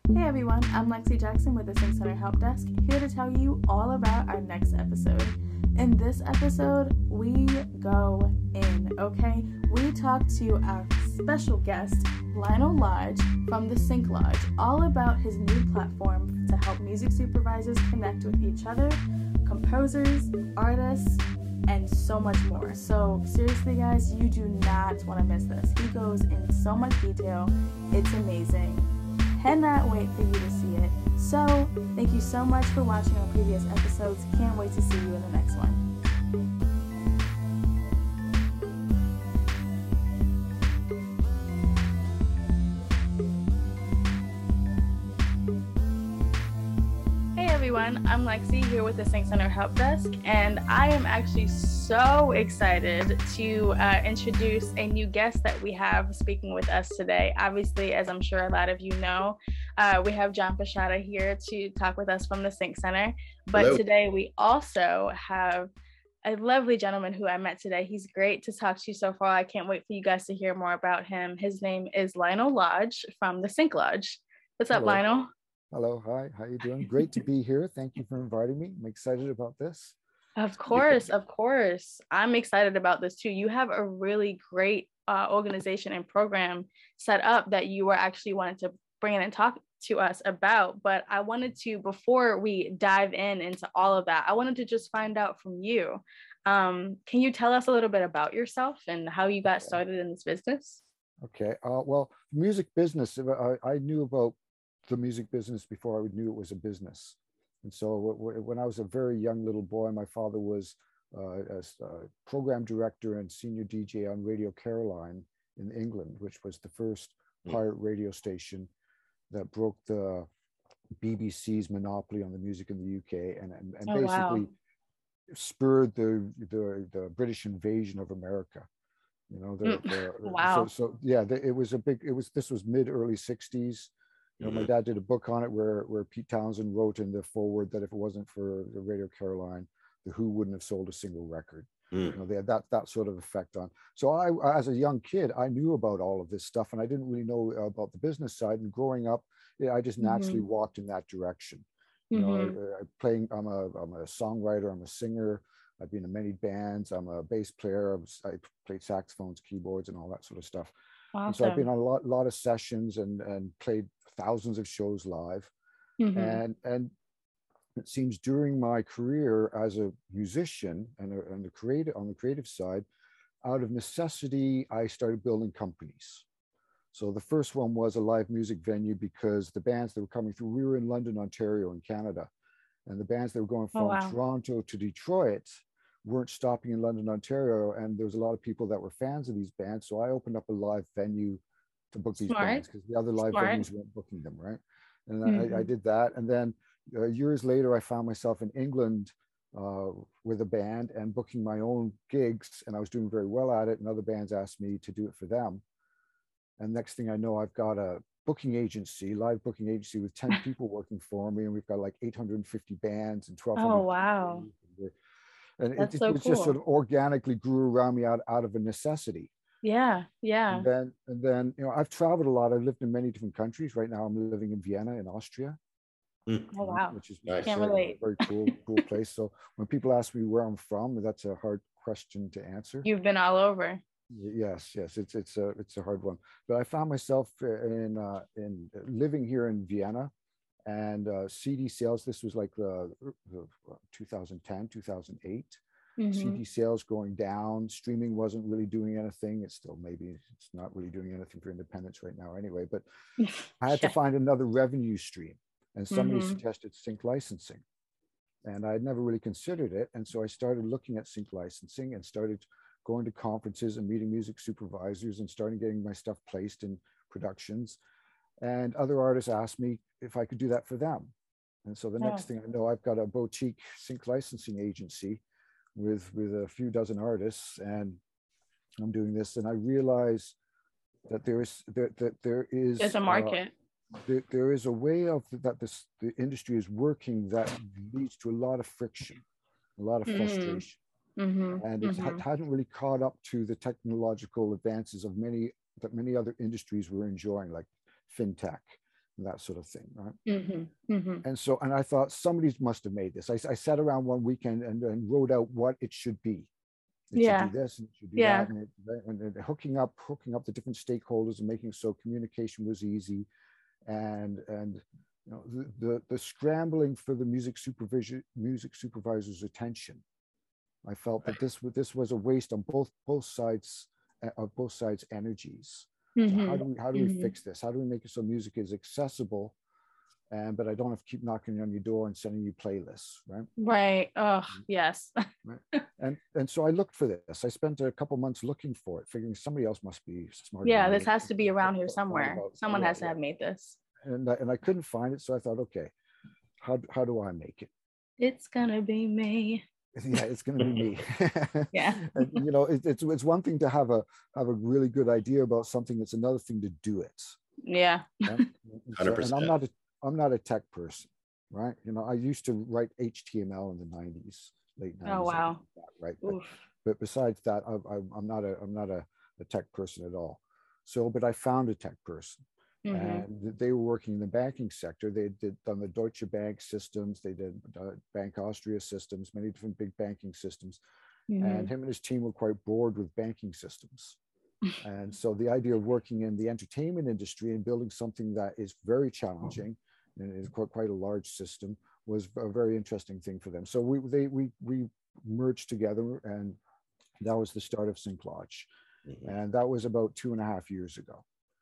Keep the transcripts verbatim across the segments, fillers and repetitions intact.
Hey everyone, I'm Lexi Jackson with the Sync Center Help Desk, here to tell you all about our next episode. In this episode, we go in, okay? We talk to our special guest, Lionel Lodge from the Sync Lodge, all about his new platform to help music supervisors connect with each other, composers, artists, and so much more. So seriously guys, you do not want to miss this. He goes in so much detail. It's amazing. Cannot wait for you to see it. So thank you so much for watching our previous episodes. Can't wait to see you in the next one. Everyone, I'm Lexi here with the Sync Center Help Desk, and I am actually so excited to uh, introduce a new guest that we have speaking with us today. Obviously, as I'm sure a lot of you know, uh, we have John Pashada here to talk with us from the Sync Center, but Hello. Today we also have a lovely gentleman who I met today. He's great to talk to so far. I can't wait for you guys to hear more about him. His name is Lionel Lodge from the Sync Lodge. What's up, Hello. Lionel? Hello, hi, how you doing? Great to be here. Thank you for inviting me. I'm excited about this. Of course, of course. I'm excited about this too. You have a really great uh, organization and program set up that you were actually wanted to bring in and talk to us about. But I wanted to, before we dive in into all of that, I wanted to just find out from you. Um, can you tell us a little bit about yourself and how you got started in this business? Okay, uh, well, music business, I, I knew about the music business before I knew it was a business. And so when I was a very young little boy, my father was uh, a, a program director and senior D J on Radio Caroline in England, which was the first pirate radio station that broke the B B C's monopoly on the music in the U K and, and, and oh, basically wow. spurred the, the, the British invasion of America. You know, the, the, wow. So, so yeah, the, it was a big, it was, this was mid early sixties. You know, my dad did a book on it where, where Pete Townsend wrote in the foreword that if it wasn't for the Radio Caroline, the Who wouldn't have sold a single record. Mm. You know, they had that, that sort of effect on. So I, as a young kid, I knew about all of this stuff and I didn't really know about the business side. And growing up, yeah, I just naturally mm-hmm. walked in that direction. You know, mm-hmm. I, I playing, I'm a, I'm a songwriter, I'm a singer. I've been in many bands. I'm a bass player. I, was, I played saxophones, keyboards, and all that sort of stuff. Awesome. And so I've been on a lot, lot of sessions and, and played thousands of shows live. Mm-hmm. And, and it seems during my career as a musician and, a, and the creative, on the creative side, out of necessity, I started building companies. So the first one was a live music venue because the bands that were coming through, we were in London, Ontario, in Canada. And the bands that were going from oh, wow. Toronto to Detroit weren't stopping in London, Ontario. And there was a lot of people that were fans of these bands. So I opened up a live venue to book these Smart. bands because the other live Smart. venues weren't booking them, right? And mm-hmm. I, I did that. And then uh, years later, I found myself in England uh, with a band and booking my own gigs. And I was doing very well at it. And other bands asked me to do it for them. And next thing I know, I've got a booking agency, live booking agency with ten people working for me. And we've got like eight hundred fifty bands and twelve hundred. Oh, wow. And That's it, so it was cool. just sort of organically grew around me out, out of a necessity. Yeah, yeah. And then, and then, you know, I've traveled a lot. I've lived in many different countries. Right now, I'm living in Vienna, in Austria. Oh, wow. Which is nice. Can't a relate. very cool, cool place. So when people ask me where I'm from, that's a hard question to answer. You've been all over. Yes, yes, it's it's a it's a hard one. But I found myself in uh, in living here in Vienna, and uh, C D sales. This was like the, the twenty ten, two thousand eight. Mm-hmm. C D sales going down. Streaming wasn't really doing anything. It's still maybe it's not really doing anything for independents right now anyway. But I had yeah. to find another revenue stream, and somebody mm-hmm. suggested sync licensing, and I had never really considered it. And so I started looking at sync licensing and started going to conferences and meeting music supervisors and starting getting my stuff placed in productions. And other artists asked me if I could do that for them. And so the oh. next thing I know, I've got a boutique sync licensing agency with, with a few dozen artists, and I'm doing this. And I realize that there is, that, that there is- There's a market. Uh, there, there is a way of that this, the industry is working that leads to a lot of friction, a lot of mm. frustration. Mm-hmm, and it mm-hmm. hadn't really caught up to the technological advances of many that many other industries were enjoying, like fintech and that sort of thing, right? Mm-hmm. Mm-hmm. And so, and I thought somebody must have made this. I, I sat around one weekend and, and wrote out what it should be. It Yeah. should do this and it should do Yeah. that. And, it, and, and hooking up, hooking up the different stakeholders and making so communication was easy. And, and, you know, the, the, the scrambling for the music supervision, music supervisor's attention. I felt that this, this was a waste on both, both sides of both sides' energies. Mm-hmm. So how do we, how do we Mm-hmm. fix this? How do we make it so music is accessible, and but I don't have to keep knocking on your door and sending you playlists, right? Right. Oh, yes. Right. And and so I looked for this. I spent a couple months looking for it, figuring somebody else must be smart. Yeah, this has to be around here somewhere. Someone yeah, has to yeah. have made this. And I, and I couldn't find it, so I thought, okay, how how do I make it? It's gonna be me. Yeah, it's going to be me. Yeah. And you know, it, it's it's one thing to have a have a really good idea about something. It's another thing to do it. Yeah. Right? So, and I'm not a I'm not a tech person, right? You know, I used to write H T M L in the nineties, late nineties. Oh wow. That, right. But, but besides that, I, I, I'm not a I'm not a, a tech person at all. So, but I found a tech person. Mm-hmm. And they were working in the banking sector. They did done the Deutsche Bank systems. They did uh, Bank Austria systems, many different big banking systems. Mm-hmm. And him and his team were quite bored with banking systems. And so the idea of working in the entertainment industry and building something that is very challenging and is quite, quite a large system was a very interesting thing for them. So we they we we merged together, and that was the start of SyncLodge. Mm-hmm. And that was about two and a half years ago.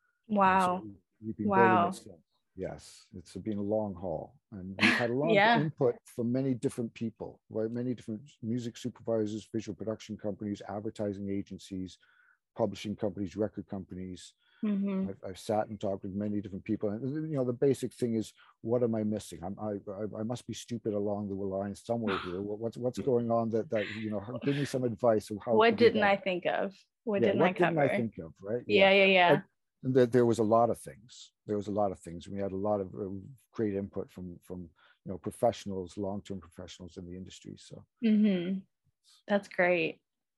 Wow. So we've been wow. It yes, it's been a long haul, and we've had a lot yeah. of input from many different people, right? Many different music supervisors, visual production companies, advertising agencies, publishing companies, record companies. Mm-hmm. I've, I've sat and talked with many different people, and you know, the basic thing is, what am I missing? I'm, I, I I must be stupid along the line somewhere here. What's what's going on that that you know? Give me some advice of how. What didn't I think of? What yeah, didn't what I cover? Didn't I think of? Right? Yeah, yeah, yeah. yeah. And, There, there was a lot of things. There was a lot of things. We had a lot of uh, great input from from you know professionals, long-term professionals in the industry. So mm-hmm. That's great.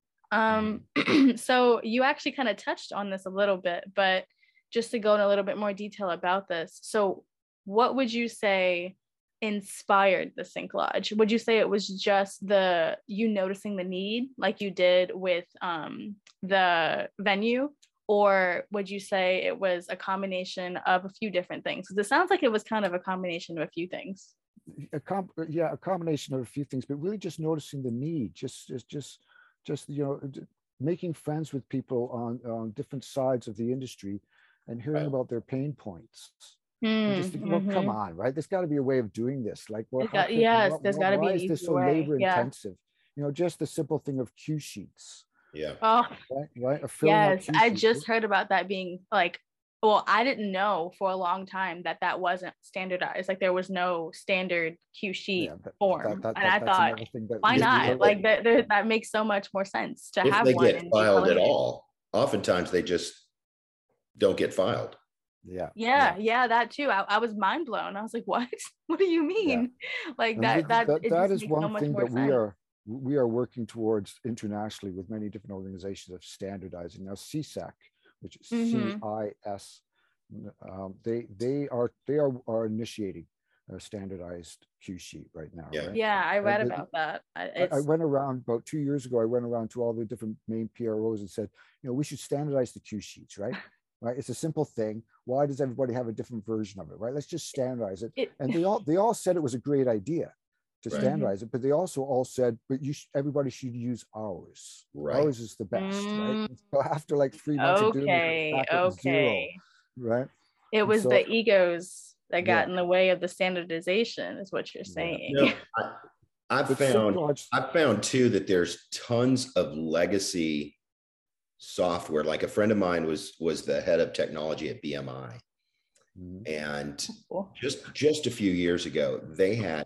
Um, mm-hmm. So you actually kind of touched on this a little bit, but just to go in a little bit more detail about this. So what would you say inspired the SyncLodge? Would you say it was just the you noticing the need, like you did with um, the venue? Or would you say it was a combination of a few different things? Because it sounds like it was kind of a combination of a few things. A com- yeah, a combination of a few things, but really just noticing the need, just, just, just, just you know, making friends with people on, on different sides of the industry, and hearing right. about their pain points. Mm, and just thinking, mm-hmm. well, come on, right? There's got to be a way of doing this. Like, well, got, could, yes, what, there's got to be. Why is this so way. labor yeah. intensive? You know, just the simple thing of cue sheets. Yeah. Oh, right. right? Yes, I just heard about that being like, well, I didn't know for a long time that that wasn't standardized. Like there was no standard cue sheet yeah, that, form, that, that, and I thought, that, why not? Like that, that that makes so much more sense to if have they one. get filed at all. Oftentimes they just don't get filed. Yeah. Yeah, yeah, yeah that too. I, I was mind blown. I was like, what? What do you mean? Yeah. Like that? That that, that, that is one so thing that sense. we are. We are working towards internationally with many different organizations of standardizing. Now, C S A C, which is mm-hmm. C I S, um, they they are they are, are initiating a standardized cue sheet right now. Yeah, right? yeah I read I, about that. I, I went around about two years ago. I went around to all the different main P R Os and said, you know, we should standardize the cue sheets, right? Right, it's a simple thing. Why does everybody have a different version of it? Right, let's just standardize it. it and they all they all said it was a great idea to right. standardize it, but they also all said, but you sh- everybody should use ours. Right. Ours is the best, mm. right? So after like three months okay, of doing it, back okay. zero, right? It was so, the egos that got yeah. in the way of the standardization, is what you're saying. Yeah. No, I, I've found I've found too that there's tons of legacy software. Like a friend of mine was was the head of technology at B M I, mm. and cool. just just a few years ago, they had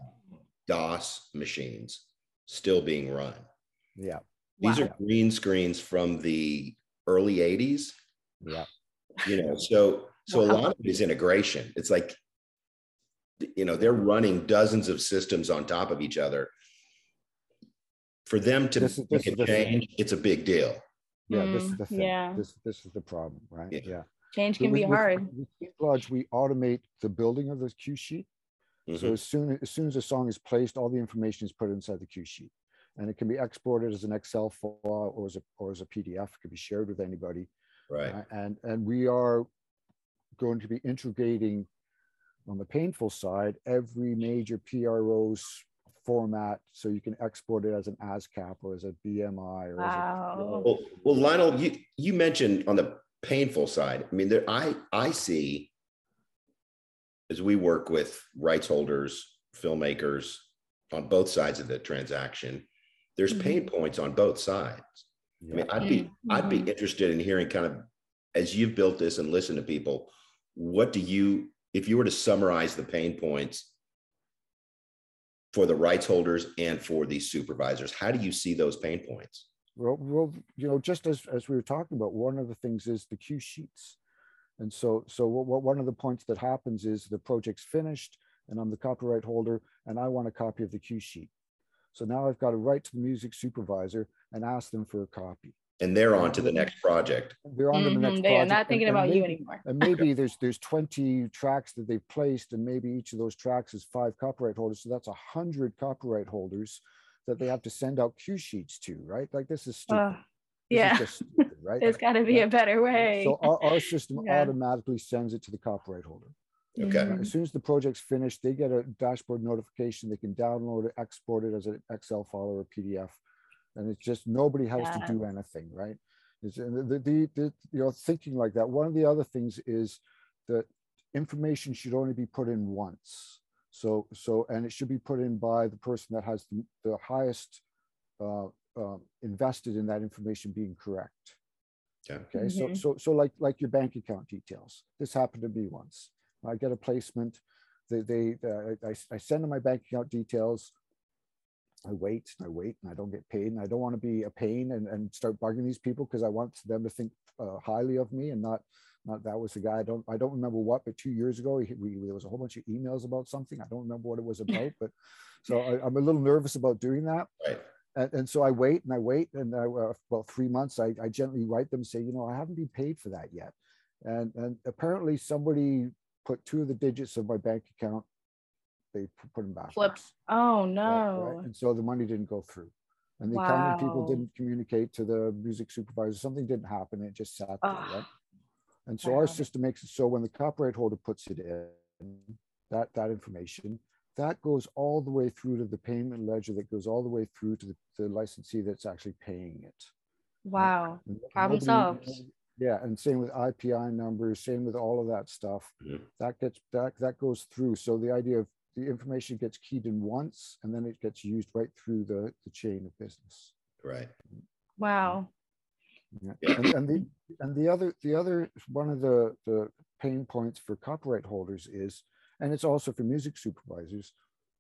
DOS machines still being run. Yeah. These wow. are green screens from the early eighties. Yeah. You know, so so wow. a lot of it is integration. It's like, you know, they're running dozens of systems on top of each other. For them to this is, make this a change, thing. it's a big deal. Yeah, this is the thing. Yeah. This this is the problem, right? Yeah. yeah. Change can with, be hard. With, with SyncLodge, we automate the building of the cue sheet. Mm-hmm. So as soon as soon as a song is placed, all the information is put inside the cue sheet, and it can be exported as an Excel file or as a or as a P D F. It can be shared with anybody. Right. Uh, and and we are going to be integrating on the Painful side every major P R O's format, so you can export it as an ASCAP or as a B M I. Or wow. as a, well, well, Lionel, you you mentioned on the Painful side. I mean, there I I see, as we work with rights holders, filmmakers on both sides of the transaction, there's mm-hmm. pain points on both sides. Yeah. I mean, I'd be mm-hmm. I'd be interested in hearing, kind of, as you've built this and listened to people, what do you, if you were to summarize the pain points for the rights holders and for these supervisors, how do you see those pain points? Well, well, you know, just as, as we were talking about, one of the things is the cue sheets. And so, so what, one of the points that happens is the project's finished and I'm the copyright holder and I want a copy of the cue sheet. So now I've got to write to the music supervisor and ask them for a copy. And they're on to the next project. They're on mm-hmm. to the next they project. They are not thinking and, about and maybe, you anymore. And maybe there's there's twenty tracks that they've placed, and maybe each of those tracks is five copyright holders. So that's a hundred copyright holders that they have to send out cue sheets to, right? Like, this is stupid. Uh, this yeah. is just stupid, right? There's got to be yeah. a better way. So our, our system yeah. automatically sends it to the copyright holder. Okay. Mm-hmm. As soon as the project's finished, they get a dashboard notification. They can download it, export it as an Excel file or a P D F. And it's just, nobody has yeah. to do anything, right? It's, the, the, the, you know, thinking like that. One of the other things is that information should only be put in once. So, so, and it should be put in by the person that has the, the highest uh, uh, invested in that information being correct. Okay. Okay. Mm-hmm. So, so, so like, like your bank account details. This happened to me once. I get a placement. They, they, uh, I, I send them my bank account details. I wait and I wait and I don't get paid, and I don't want to be a pain and, and start bugging these people, because I want them to think uh, highly of me and not, not that was the guy. I don't, I don't remember what, but two years ago, he, we, there was a whole bunch of emails about something. I don't remember what it was about, but so I, I'm a little nervous about doing that. Right. And, and so I wait and I wait, and I, uh, about three months, I, I gently write them and say, you know, I haven't been paid for that yet. And, and apparently somebody put two of the digits of my bank account, they put them back. Flip. Oh no. Right, right? And so the money didn't go through. And the wow. accounting people didn't communicate to the music supervisor. Something didn't happen. It just sat there, oh. right? And so wow. our system makes it so when the copyright holder puts it in, that, that information, that goes all the way through to the payment ledger, that goes all the way through to the, the licensee that's actually paying it. Wow. Problem solved. Yeah, and same with I P I numbers, same with all of that stuff. Mm-hmm. That gets that that goes through. So the idea of the information gets keyed in once, and then it gets used right through the, the chain of business. Right. Wow. Yeah. And, and the and the other the other one of the the pain points for copyright holders is, and it's also for music supervisors,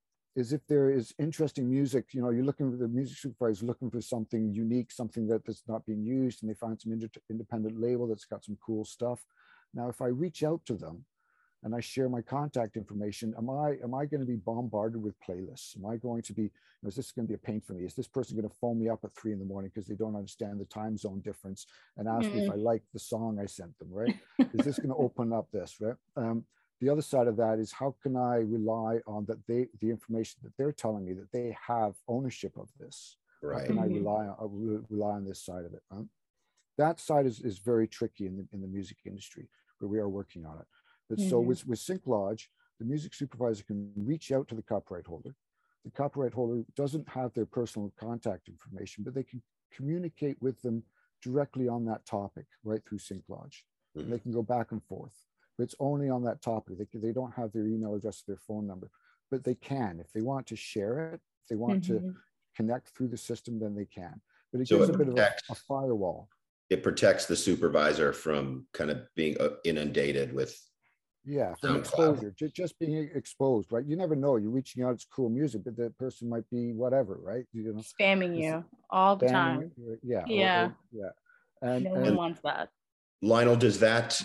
is if there is interesting music, you know, you're looking for the music supervisor looking for something unique, something that that's not being used, and they find some inter- independent label that's got some cool stuff. Now, if I reach out to them and I share my contact information, am I am I going to be bombarded with playlists? Am I going to be, you know, is this going to be a pain for me? Is this person going to phone me up at three in the morning because they don't understand the time zone difference and ask mm-hmm. me if I like the song I sent them, right? Is this going to open up this, right? Um, the other side of that is, how can I rely on that they, the information that they're telling me, that they have ownership of this? Right. How can I rely on, uh, rely on this side of it? Huh? That side is, is very tricky in the, in the music industry, but we are working on it. But mm-hmm. so with, with SyncLodge, the music supervisor can reach out to the copyright holder. The copyright holder doesn't have their personal contact information, but they can communicate with them directly on that topic right through SyncLodge. Mm-hmm. And they can go back and forth. But it's only on that topic. They, can, they don't have their email address, their phone number, but they can. If they want to share it, if they want mm-hmm. to connect through the system, then they can. But it so gives it a bit protects, of a, a firewall. It protects the supervisor from kind of being inundated with Yeah, from exposure, just, just being exposed, right? You never know. You're reaching out, it's cool music, but the person might be whatever, right? You know, spamming you all the time. You. Yeah, yeah, or, or, yeah. And no and, one wants that. Lionel, does that?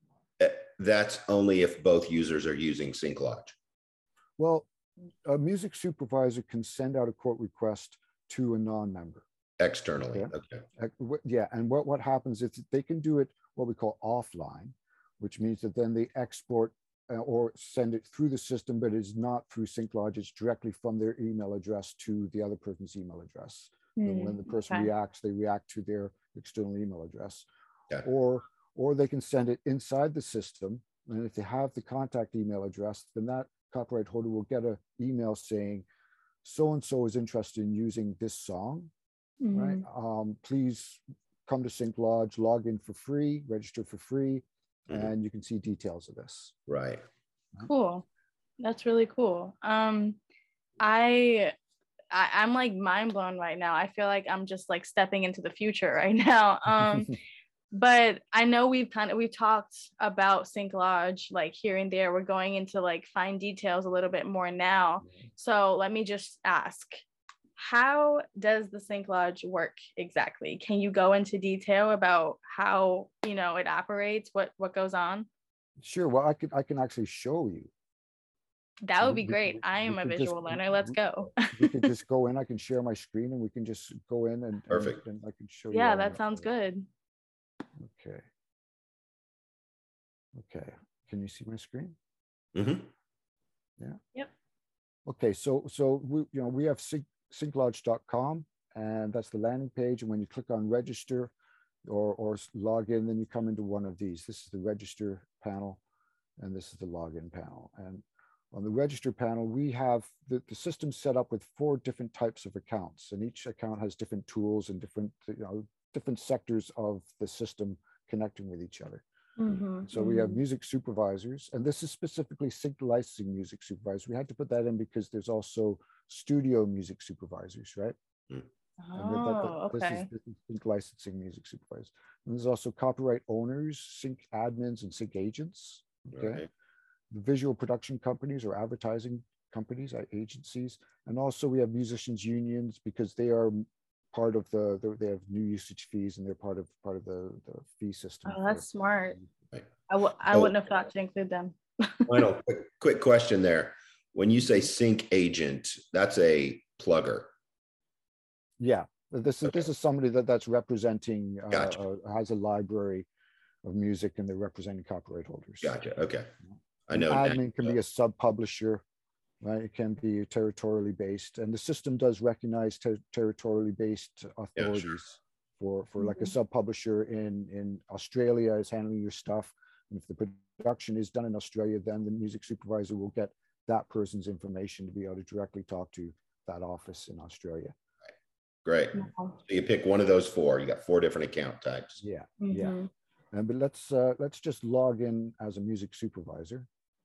That's only if both users are using SyncLodge. Well, a music supervisor can send out a quote request to a non-member externally. Okay. okay. Yeah, and what what happens is they can do it what we call offline. which means that then they export uh, or send it through the system, but it's not through SyncLodge. It's directly from their email address to the other person's email address. Mm, and when the person okay. reacts, they react to their external email address. Yeah. Or, or they can send it inside the system. And if they have the contact email address, then that copyright holder will get an email saying, so-and-so is interested in using this song, mm-hmm. right? Um, please come to SyncLodge, log in for free, register for free, mm-hmm. and you can see details of this. Right. Cool. That's really cool. Um, I, I, I'm like mind blown right now. I feel like I'm just like stepping into the future right now. Um, but I know we've kind of, we've talked about SyncLodge, like here and there. We're going into like fine details a little bit more now. So let me just ask, how does the SyncLodge work exactly? Can you go into detail about how, you know, it operates, what, what goes on? Sure. Well, I can, I can actually show you. That would be great. We, I am a visual just, learner. Let's go. We could just go in. I can share my screen and we can just go in and, Perfect. and, and I can show yeah, you. Yeah, that sounds good. Okay. Okay. Can you see my screen? Mm-hmm. Yeah. Yep. Okay. So, so we, you know, we have sync, sync lodge dot com, and that's the landing page. And when you click on register or, or log in, then you come into one of these. This is the register panel, and this is the login panel. And on the register panel, we have the, the system set up with four different types of accounts, and each account has different tools and different, you know, different sectors of the system connecting with each other. Mm-hmm, so mm-hmm. we have music supervisors, and this is specifically sync licensing music supervisors. We had to put that in because there's also studio music supervisors, right? Mm. Oh, that, that, that, okay. This is, this is sync licensing music supervisors. And there's also copyright owners, sync admins, and sync agents. Okay. Right. The visual production companies or advertising companies, agencies, and also we have musicians unions because they are part of the, the they have new usage fees and they're part of part of the, the fee system. Oh, that's for, smart. Right. I w- I so, wouldn't have thought to include them. Final quick, quick question there. When you say sync agent, that's a plugger. Yeah, this is okay. This is somebody that that's representing uh, gotcha. uh, has a library of music and they're representing copyright holders. Gotcha. Okay. I know. An admin can be a sub publisher. Right, it can be territorially based, and the system does recognize ter territorially based authorities. Yeah, sure. For for mm-hmm. like a sub publisher in in Australia is handling your stuff, and if the production is done in Australia, then the music supervisor will get that person's information to be able to directly talk to that office in Australia. Right. Great. Mm-hmm. So you pick one of those four. You got four different account types. Yeah, mm-hmm. yeah. And but let's uh, let's just log in as a music supervisor.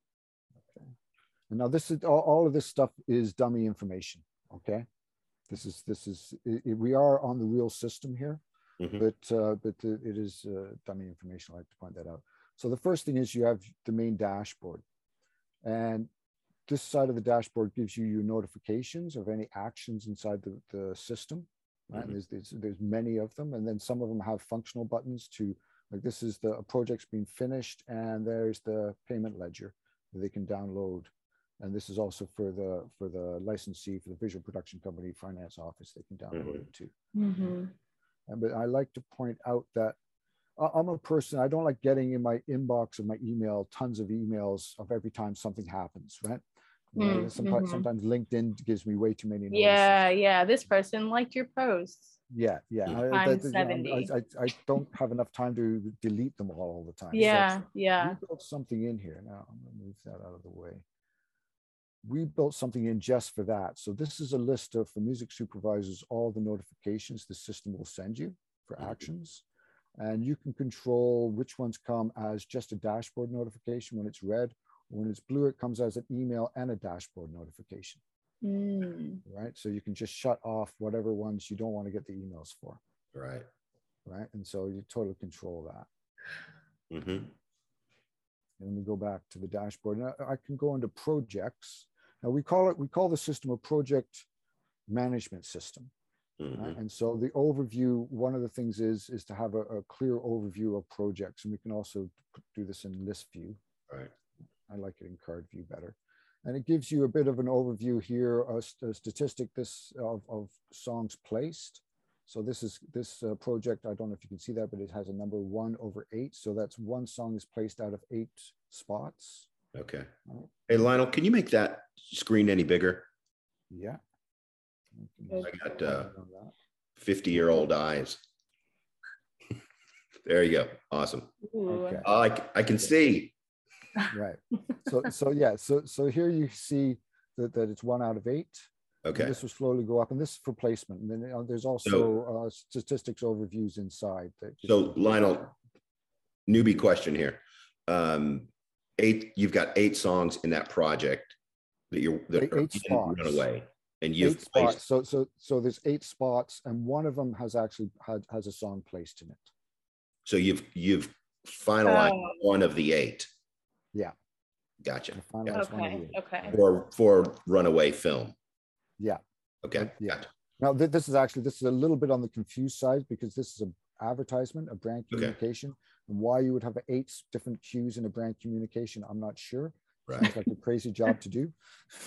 Now this is all, all of this stuff is dummy information. Okay, this is this is it, we are on the real system here, mm-hmm. but uh, but it is uh, dummy information. I like to point that out. So the first thing is you have the main dashboard, and this side of the dashboard gives you your notifications of any actions inside the, the system. Right, mm-hmm. there's, there's there's many of them, and then some of them have functional buttons to like this is the project's being finished, and there's the payment ledger that they can download. And this is also for the for the licensee, for the visual production company finance office, they can download mm-hmm. it too. Mm-hmm. And but I like to point out that I'm a person, I don't like getting in my inbox of my email tons of emails of every time something happens, right? You know, mm-hmm. sometimes, sometimes LinkedIn gives me way too many notices. Yeah, yeah. This person liked your posts. Yeah, yeah. Times I, that, seventy. You know, I, I, I don't have enough time to delete them all, all the time. Yeah, so yeah. We built something in here. Now I'm gonna move that out of the way. We built something in just for that. So this is a list of, for music supervisors, all the notifications the system will send you for actions. And you can control which ones come as just a dashboard notification when it's red. When it's blue, it comes as an email and a dashboard notification. Mm. Right? So you can just shut off whatever ones you don't want to get the emails for. Right. Right? And so you totally control that. Mm-hmm. And we go back to the dashboard. Now I can go into projects. Now we call it, we call the system a project management system. Mm-hmm. Right? And so the overview, one of the things is, is to have a, a clear overview of projects. And we can also do this in list view. Right. I like it in card view better. And it gives you a bit of an overview here, a, a statistic this of, of songs placed. So this is this uh, project, I don't know if you can see that, but it has a number one over eight. So that's one song is placed out of eight spots. Okay. Hey, Lionel, can you make that screen any bigger? Yeah. I got uh, fifty-year-old eyes. There you go. Awesome. Okay. Oh, I, I can see. Right. So, so yeah, so, so here you see that, that it's one out of eight. Okay. This will slowly go up, and this is for placement. And then uh, there's also so, uh, statistics overviews inside. That so Lionel, newbie question here. Um, eight, you've got eight songs in that project that you're that eight, eight spots. Run away, and you've eight spots. So, so, so there's eight spots, and one of them has actually had has a song placed in it. So you've you've finalized oh. one of the eight. Yeah. Gotcha. Okay. Okay. For for Runaway film. Yeah. Okay. Yeah. Gotcha. Now th this is actually this is a little bit on the confused side because this is an advertisement, a brand communication, okay. and why you would have eight different cues in a brand communication, I'm not sure. Right. It's like a crazy job to do,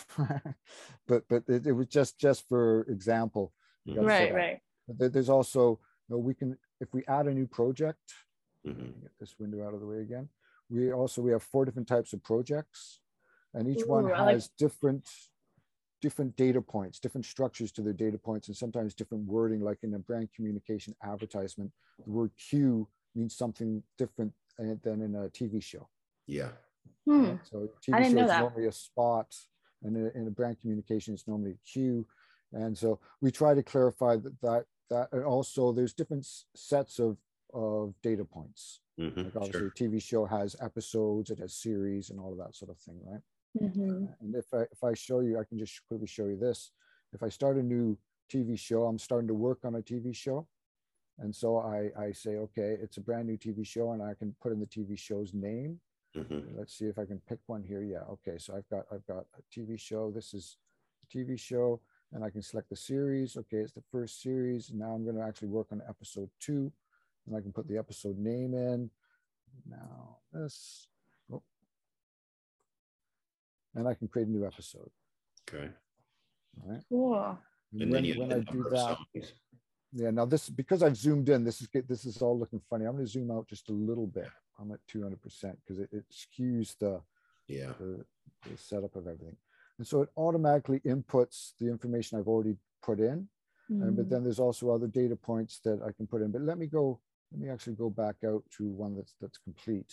but but it, it was just just for example. Right. Right. But there's also you know, we can if we add a new project. Mm-hmm. Get this window out of the way again. We also we have four different types of projects, and each Ooh, one has like different different data points, different structures to their data points, and sometimes different wording. Like in a brand communication advertisement, the word cue means something different than in a T V show. Yeah. Hmm. So T V I didn't show know is that. normally a spot, and in a, in a brand communication, it's normally a cue. And so we try to clarify that that, that and also there's different sets of of data points. Mm-hmm, like obviously sure. a T V show has episodes, it has series and all of that sort of thing, right? Mm-hmm. And if I if I show you, I can just quickly show you this. If I start a new T V show, I'm starting to work on a T V show. And so I, I say, okay, it's a brand new T V show, and I can put in the T V show's name. Mm-hmm. Let's see if I can pick one here. Yeah, okay. So I've got I've got a T V show. This is a T V show, and I can select the series. Okay, it's the first series. Now I'm going to actually work on episode two. And I can put the episode name in. Now this, oh. and I can create a new episode. Okay. All right. Cool. And, and when, then you when I do that, songs. yeah. Now this because I've zoomed in. This is this is all looking funny. I'm going to zoom out just a little bit. I'm at two hundred percent because it, it skews the yeah the, the setup of everything, and so it automatically inputs the information I've already put in. Mm-hmm. And but then there's also other data points that I can put in. But let me go. Let me actually go back out to one that's that's complete.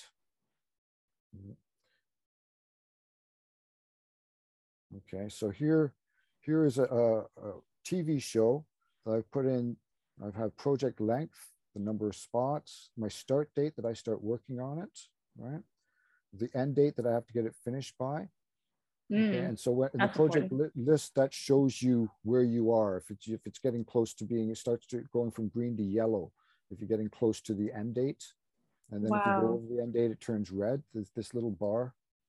Okay, so here, here is a, a, a T V show that I've put in. I've had project length, the number of spots, my start date that I start working on it, right? The end date that I have to get it finished by. Mm, okay, and so when in the that's project li important. list, that shows you where you are. If it's if it's getting close to being, it starts to going from green to yellow. If you're getting close to the end date, and then if you go Wow. over the end date, it turns red. There's this little bar,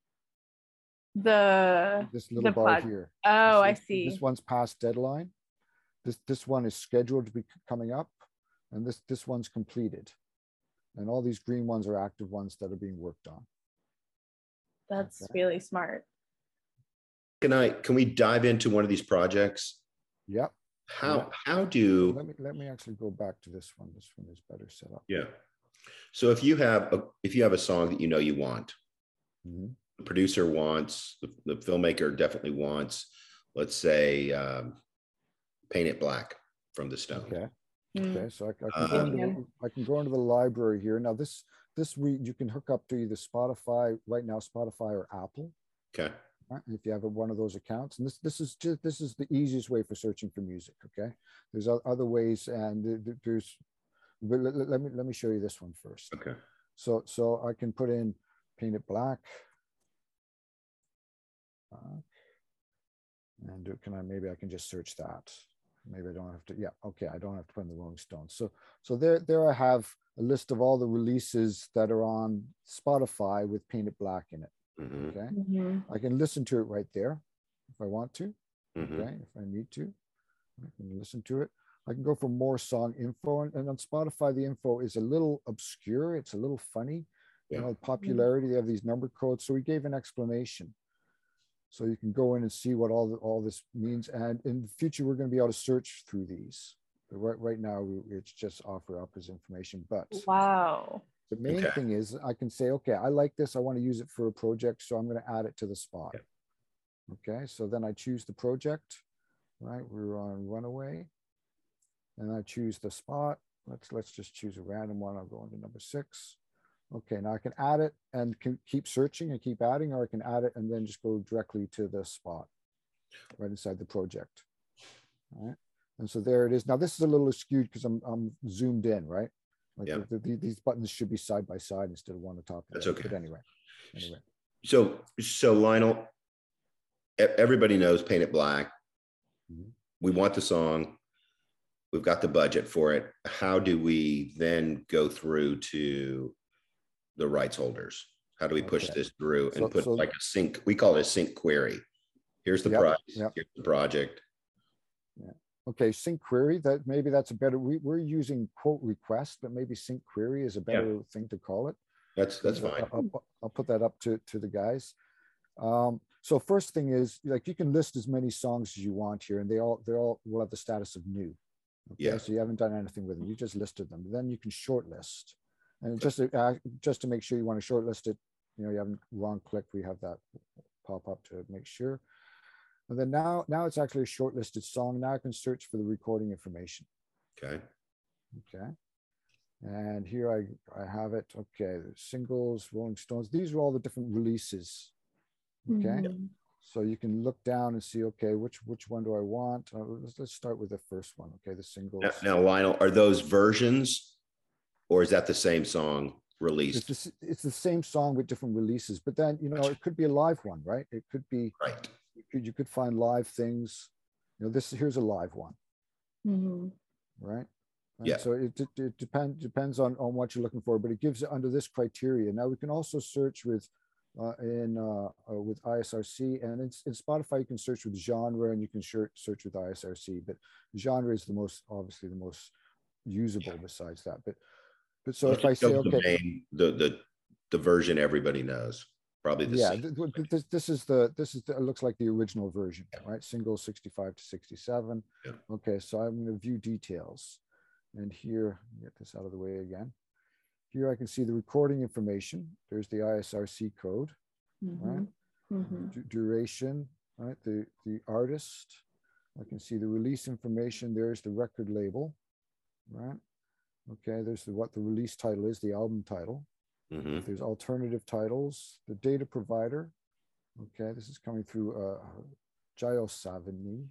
The this little the bar plug. here. Oh, You I see. This one's past deadline. This this one is scheduled to be coming up, and this this one's completed. And all these green ones are active ones that are being worked on. That's Okay. really smart. Can I can we dive into one of these projects? Yep. How Yeah. how do Let me let me actually go back to this one. This one is better set up. yeah. So if you have a if you have a song that you know you want, Mm-hmm. the producer wants, the, the filmmaker definitely wants, let's say, um, Paint It Black from the Stones. Okay. Mm. Okay. So I, I can Uh, go into the, I can go into the library here. Now this this we you can hook up to either Spotify right now, Spotify or Apple. Okay. Right? If you have a, one of those accounts, and this this is just this is the easiest way for searching for music. Okay. There's o- other ways, and there- there- there's. But let, let- let me let me show you this one first. Okay. So so I can put in Paint It Black. Uh, and do, can I maybe I can just search that. Maybe I don't have to. Yeah, okay. I don't have to put in the Rolling Stones. So so there there I have a list of all the releases that are on Spotify with Paint It Black in it. Mm-hmm. Okay, Mhm. I can listen to it right there if I want to. Mm-hmm. Okay, if I need to, I can listen to it. I can go for more song info, and, and on Spotify the info is a little obscure. It's a little funny. Yeah. You know, popularity. They have these number codes, so we gave an explanation. So you can go in and see what all the, all this means. And in the future, we're going to be able to search through these. But right, right now, we, it's just offer up as information. But wow. The main okay. thing is I can say, okay, I like this. I want to use it for a project. So I'm going to add it to the spot. Okay. Okay. So then I choose the project, right? We're on Runaway. And I choose the spot. Let's, let's just choose a random one. I'll go into number six. Okay. Now I can add it and can keep searching and keep adding, or I can add it and then just go directly to the spot right inside the project. All right. And so there it is. Now this is a little skewed because I'm, I'm zoomed in, right? Like yeah. the, the, these buttons should be side by side instead of one on top of the That's other. okay. But anyway, anyway. So, so Lionel, everybody knows Paint It Black. Mm-hmm. We want the song. We've got the budget for it. How do we then go through to the rights holders? How do we push okay. this through and so, put so, like a sync? We call it a sync query. Here's the yep, price. Yep. Here's the project. Yeah. Okay, sync query, that maybe that's a better, we, we're using quote request, but maybe sync query is a better yeah. thing to call it. That's that's fine. I'll, I'll, I'll put that up to, to the guys. Um, so first thing is, like, you can list as many songs as you want here, and they all, they all will have the status of new. Okay, yeah. So you haven't done anything with them, you just listed them. Then you can shortlist. And just to, uh, just to make sure you want to shortlist it, you know, you haven't wrong click, we have that pop up to make sure. And then now, now it's actually a shortlisted song. Now I can search for the recording information. Okay. Okay. And here I, I have it. Okay. Singles, Rolling Stones. These are all the different releases. Okay. Mm-hmm. So you can look down and see, okay, which, which one do I want? Uh, let's, let's start with the first one. Okay. The singles. Now, now, Lionel, are those versions or is that the same song released? It's the, it's the same song with different releases, but then, you know, it could be a live one, right? It could be, right. You could, you could find live things. You know, this here's a live one, mm-hmm. right? right? Yeah. So it, it, it depends depends on, on what you're looking for, but it gives it under this criteria. Now we can also search with uh, in uh, uh, with I S R C, and in, in Spotify you can search with genre, and you can search search with I S R C. But genre is the most obviously the most usable yeah. besides that. But but so well, if I say okay, the, main, the the the version everybody knows. Probably the yeah, same. This, this is the this is the, it looks like the original version, yeah. right? Single sixty-five to sixty-seven. Yeah. Okay, so I'm going to view details, and here get this out of the way again. Here I can see the recording information. There's the I S R C code, mm-hmm. right? Mm-hmm. D duration, right? The the artist. I can see the release information. There's the record label, right? Okay, there's the what the release title is, the album title. Mm-hmm. There's alternative titles, the data provider. Okay, this is coming through uh, GeoSaviny.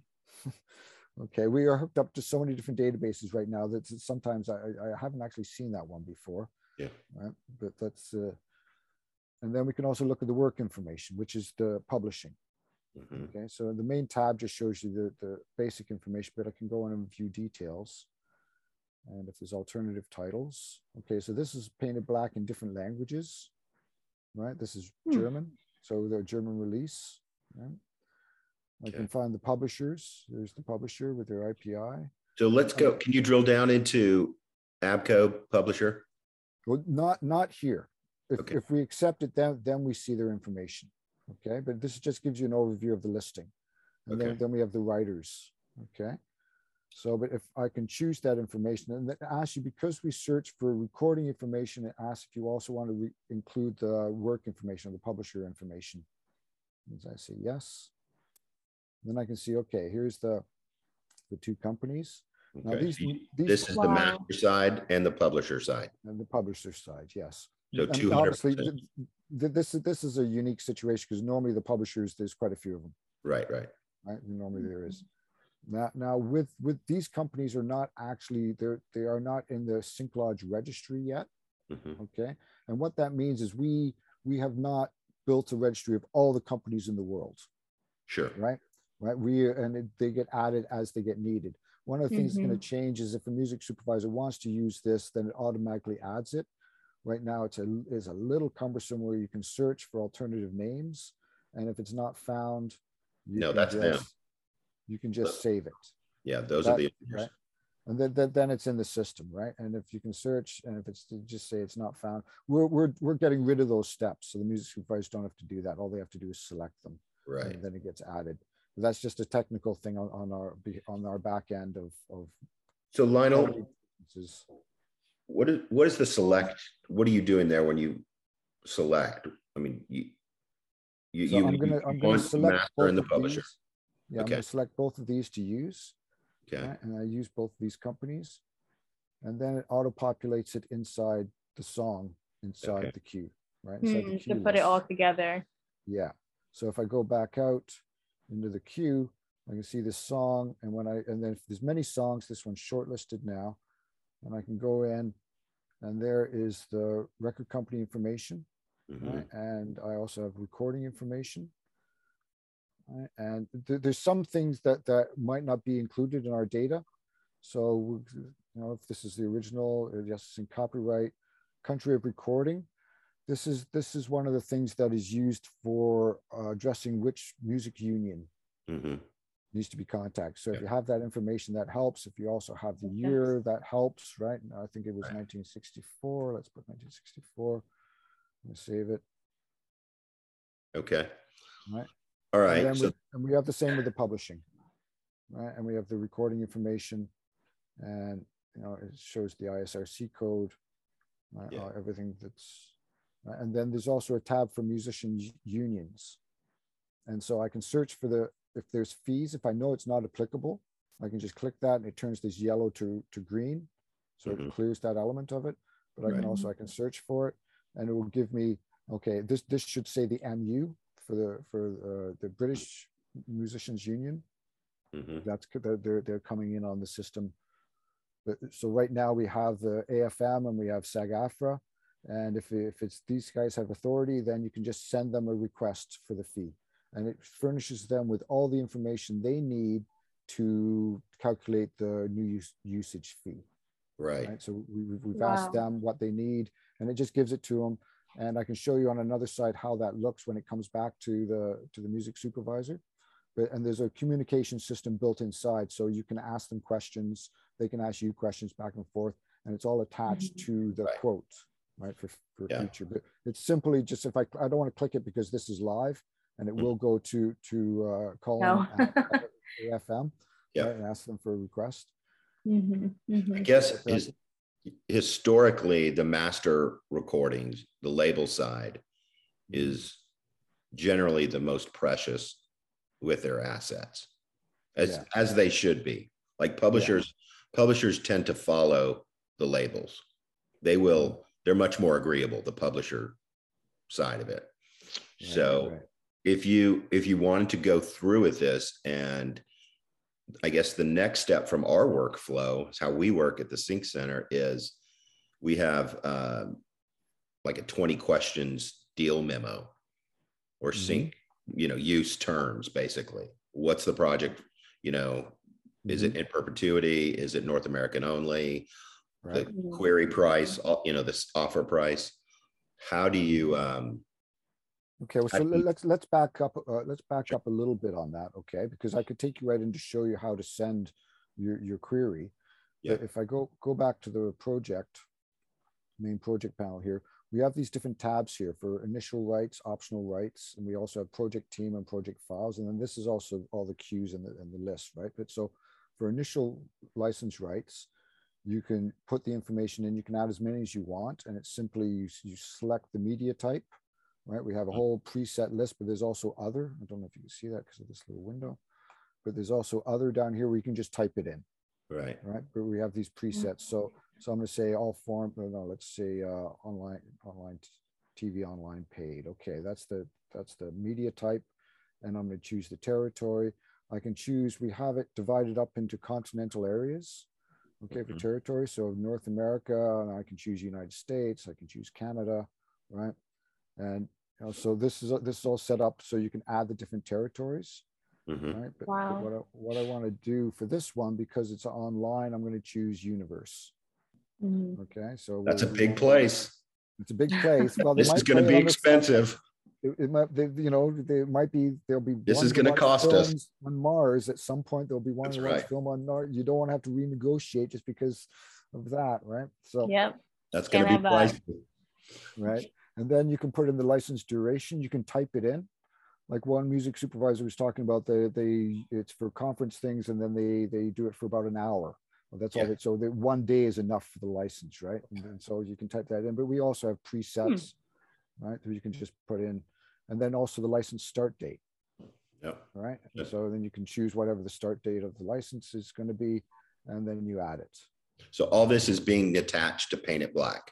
Okay, we are hooked up to so many different databases right now that sometimes I, I haven't actually seen that one before. Yeah. Right, but that's, uh, and then we can also look at the work information, which is the publishing. Mm-hmm. Okay, so the main tab just shows you the, the basic information, but I can go on and view details. And if there's alternative titles, okay, so this is Painted Black in different languages, right? This is hmm. German, so the German release, right? I okay. can find the publishers. There's the publisher with their I P I. So let's go. Can you drill down into ABKCO publisher? Well, not not here. If, okay. if we accept it, then then we see their information. Okay, but this just gives you an overview of the listing, and okay. then then we have the writers. Okay. So, but if I can choose that information, and it asks you, because we search for recording information, it asks if you also want to include the work information, the publisher information. As I say yes, then I can see, okay, here's the the two companies. Okay. Now these, these this is wow. the master side and the publisher side. And the publisher side, yes. So two hundred percent. Obviously, this this is a unique situation because normally the publishers, there's quite a few of them. Right, right, right. Normally there is. Now, now with with these companies are not actually they're they are not in the SyncLodge registry yet. Mm-hmm. Okay, and what that means is we we have not built a registry of all the companies in the world. Sure. Right. Right. We and it, they get added as they get needed. One of the things mm-hmm. that's going to change is if a music supervisor wants to use this, then it automatically adds it. Right now, it's a is a little cumbersome where you can search for alternative names, and if it's not found, you no, can that's just, them. You can just save it. Yeah, those that, are the right? And then, then then it's in the system, right? And if you can search, and if it's just say it's not found, we're we're we're getting rid of those steps, so the music supervisors don't have to do that. All they have to do is select them, right? And then it gets added. But that's just a technical thing on, on our on our back end of of So Lionel, what is what is the select? What are you doing there when you select? I mean, you you, so you I'm gonna you I'm gonna select master both and the of publisher. these. Yeah, Okay. I'm gonna select both of these to use. Okay. Right? And I use both of these companies, and then it auto populates it inside the song, inside Okay. the queue, right? Inside Mm, the queue to put list. it all together. Yeah. So if I go back out into the queue, I can see this song, and when I and then if there's many songs, this one's shortlisted now, and I can go in, and there is the record company information, Mm-hmm. right? And I also have recording information, right? And th there's some things that that might not be included in our data. So you know, if this is the original, yes, it's in copyright, country of recording. This is this is one of the things that is used for uh, addressing which music union Mm-hmm. needs to be contacted. So Yeah. if you have that information, that helps. If you also have the year, that helps, right? I think it was Right. nineteen sixty-four. Let's put nineteen sixty-four. I'm gonna save it. Okay. Right. All And right. then So we, and we have the same with the publishing, right? And we have the recording information, and you know it shows the I S R C code, right? Yeah. Uh, everything that's, right? And then there's also a tab for musician unions, and so I can search for the if there's fees. If I know it's not applicable, I can just click that, and it turns this yellow to to green, so Mhm. it clears that element of it. But I can Right. also I can search for it, and it will give me okay. This this should say the M U for the for uh, the British Musicians Union. Mhm. That's they're they're they're coming in on the system. But, so right now we have the A F M and we have SAG-AFTRA, and if if it's these guys have authority, then you can just send them a request for the fee, and it furnishes them with all the information they need to calculate the new use, usage fee. Right. Right. So we, we've we've Wow. asked them what they need, and it just gives it to them. And I can show you on another site how that looks when it comes back to the to the music supervisor. But and there's a communication system built inside, so you can ask them questions. They can ask you questions back and forth, and it's all attached to the Right. quote, right? For for Yeah. future. But it's simply just if I I don't want to click it because this is live, and it Mhm. will go to to uh, Colin No. at A F M, Yeah. right, and ask them for a request. Mhm, mhm. I guess But, uh, his, historically, the master recordings, the label side, is generally the most precious with their assets, as Yeah. as they should be. Like publishers, publishers tend to follow the labels. They will. They're much more agreeable. The publisher side of it. Right, So right. if you if you wanted to go through with this, and I guess the next step from our workflow is how we work at the Sync Center is we have uh, like a twenty questions deal memo or Mhm. sync, you know, use terms, basically. What's the project? You know, is it in perpetuity? Is it North American only? Right. The query price, you know, this offer price. How do you, um, Okay, well, how so do you- let's let's back up. Uh, let's back up a little bit on that, okay? Because I could take you right in to show you how to send your your query. Yeah. But if I go go back to the project main project panel here, we have these different tabs here for initial rights, optional rights, and we also have project team and project files, and then this is also all the queues and the and the list, right? But so for initial license rights, you can put the information in. You can add as many as you want, and it's simply you, you select the media type. Right, we have a whole preset list, but there's also other. I don't know if you can see that because of this little window, but there's also other down here where you can just type it in. right? Right, but we have these presets. So, so I'm going to say all form. No, no let's say uh, online, online T V, online paid. Okay, that's the that's the media type, and I'm going to choose the territory. I can choose. We have it divided up into continental areas. Okay, for Mhm. territory. So North America, and I can choose United States. I can choose Canada. Right. And you know, so this is this is all set up so you can add the different territories, Mhm. right? But, Wow. but what I, what I want to do for this one, because it's online, I'm going to choose universe. Mhm. Okay, so That's a we- we big want- place. It's a big place. Well, they This is might going to play be on the sub- expensive. It, it might, they, you know, there might be there'll be. This wanting is gonna watch cost us. films on Mars at some point. There'll be wanting That's to watch right. film on Mars. You don't want to have to renegotiate just because of that, right? So Yep. That's going to Can't be have that. pricey. right? And then you can put in the license duration. You can type it in. Like one music supervisor was talking about, they they it's for conference things, and then they they do it for about an hour. Well, that's Yeah. all. That, so that one day is enough for the license, right? And, and so you can type that in. But we also have presets, hmm. right? So you can just put in, and then also the license start date. Yep. Right. Yep. So then you can choose whatever the start date of the license is going to be, and then you add it. So all this is being attached to Paint It Black.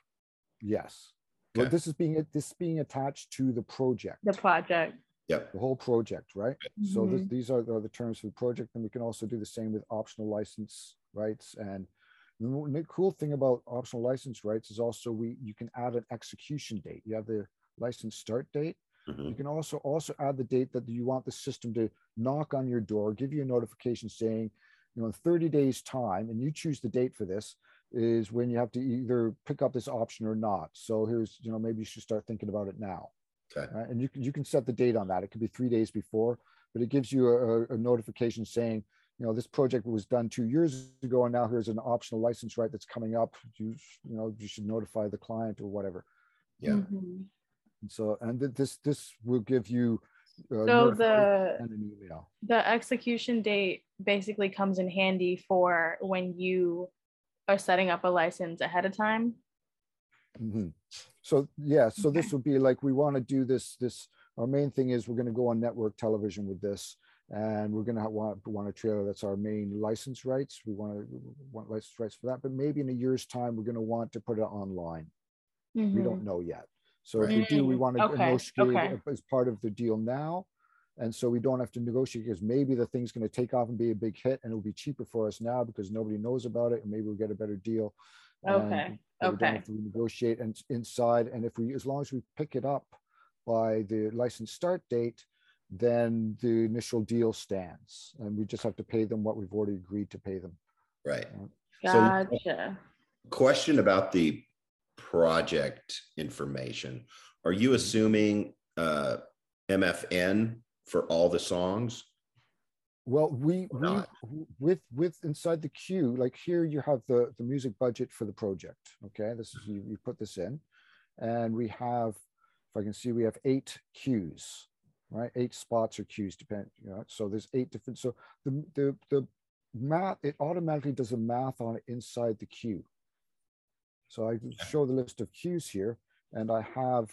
Yes. Okay. Well, this is being this is being attached to the project. The project. Yep. The whole project, right? Mm-hmm. So this, these are the, are the terms for the project, and we can also do the same with optional license rights. And the cool thing about optional license rights is also we you can add an execution date. You have the license start date. Mm-hmm. You can also also add the date that you want the system to knock on your door, give you a notification saying, you know, in thirty days time, and you choose the date for this, is when you have to either pick up this option or not. So here's, you know, maybe you should start thinking about it now. Okay. Right? And you can, you can set the date on that. It could be three days before, but it gives you a, a notification saying, you know, this project was done two years ago, and now here's an optional license right that's coming up. You, you know, you should notify the client or whatever. Yeah. Mm-hmm. And so, and this this will give you uh, so the and an email. The execution date basically comes in handy for when you are setting up a license ahead of time. Mm-hmm. So yeah, so okay. This would be like, we want to do this. This our main thing is we're going to go on network television with this, and we're going to want want a trailer that's our main license rights. We want to want license rights for that, but maybe in a year's time we're going to want to put it online. Mm-hmm. We don't know yet. So right. if we do, we want to okay. negotiate okay. as part of the deal now. And so we don't have to negotiate, because maybe the thing's going to take off and be a big hit, and it'll be cheaper for us now because nobody knows about it, and maybe we'll get a better deal. Okay. And okay. we don't have to negotiate and inside. And if we, as long as we pick it up by the license start date, then the initial deal stands, and we just have to pay them what we've already agreed to pay them. Right. Gotcha. So, question about the project information. Are you assuming uh, M F N for all the songs? Well, we, we with with inside the queue, like here you have the the music budget for the project. Okay, this is you, you put this in, and we have, if I can see, we have eight queues, right? Eight spots or queues, depend. You know, so there's eight different. So the the the math, it automatically does a math on it inside the queue. So I show the list of queues here, and I have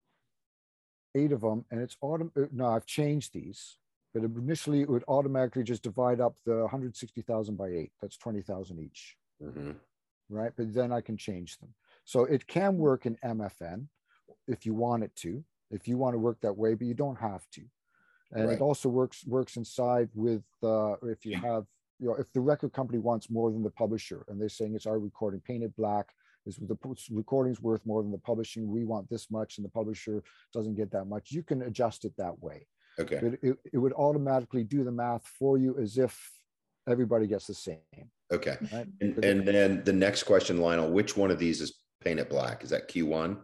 eight of them, and it's autom. No, I've changed these. But initially, it would automatically just divide up the one hundred sixty thousand by eight. That's twenty thousand each, mm-hmm. right? But then I can change them. So it can work in M F N if you want it to, if you want to work that way, but you don't have to. And right. it also works works inside with, uh, if you have, you know, if the record company wants more than the publisher, and they're saying it's our recording, Paint It Black, is the recording's worth more than the publishing, we want this much, and the publisher doesn't get that much, you can adjust it that way. Okay. But it, it would automatically do the math for you as if everybody gets the same. Okay. Right? And, and then the next question, Lionel, which one of these is Paint It Black? Is that Q one?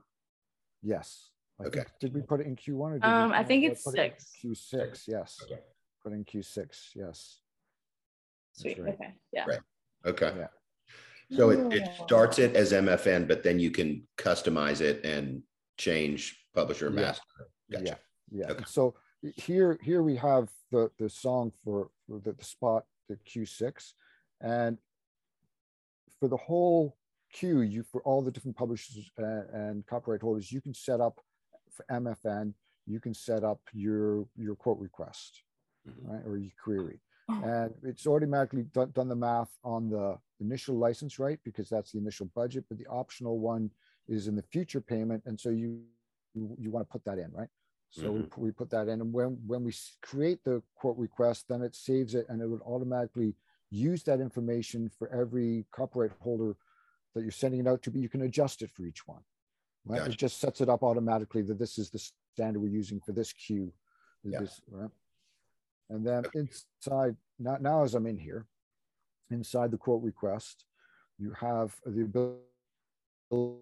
Yes. I okay. Think, did we put it in Q one? Or did um, we, I think it's six. Q six, yes. Okay. Put in Q six, yes. Sweet. Right. Okay. Yeah. Right. Okay. Yeah. So it, it starts it as M F N, but then you can customize it and change publisher yeah. master. Gotcha. Yeah. Yeah. Okay. So here here we have the the song for, for the, the spot, the Q six, and for the whole queue, you for all the different publishers and, and copyright holders, you can set up for M F N, you can set up your your quote request, mm-hmm. right, or your query, and it's automatically done, done the math on the initial license right, because that's the initial budget, but the optional one is in the future payment, and so you you, you want to put that in, right? So mm-hmm. we, we put that in, and when, when we create the quote request, then it saves it, and it would automatically use that information for every copyright holder that you're sending it out to, but you can adjust it for each one, right? Gotcha. It just sets it up automatically that this is the standard we're using for this queue, yeah. this, right? And then inside, now, now as I'm in here, inside the quote request, you have the ability,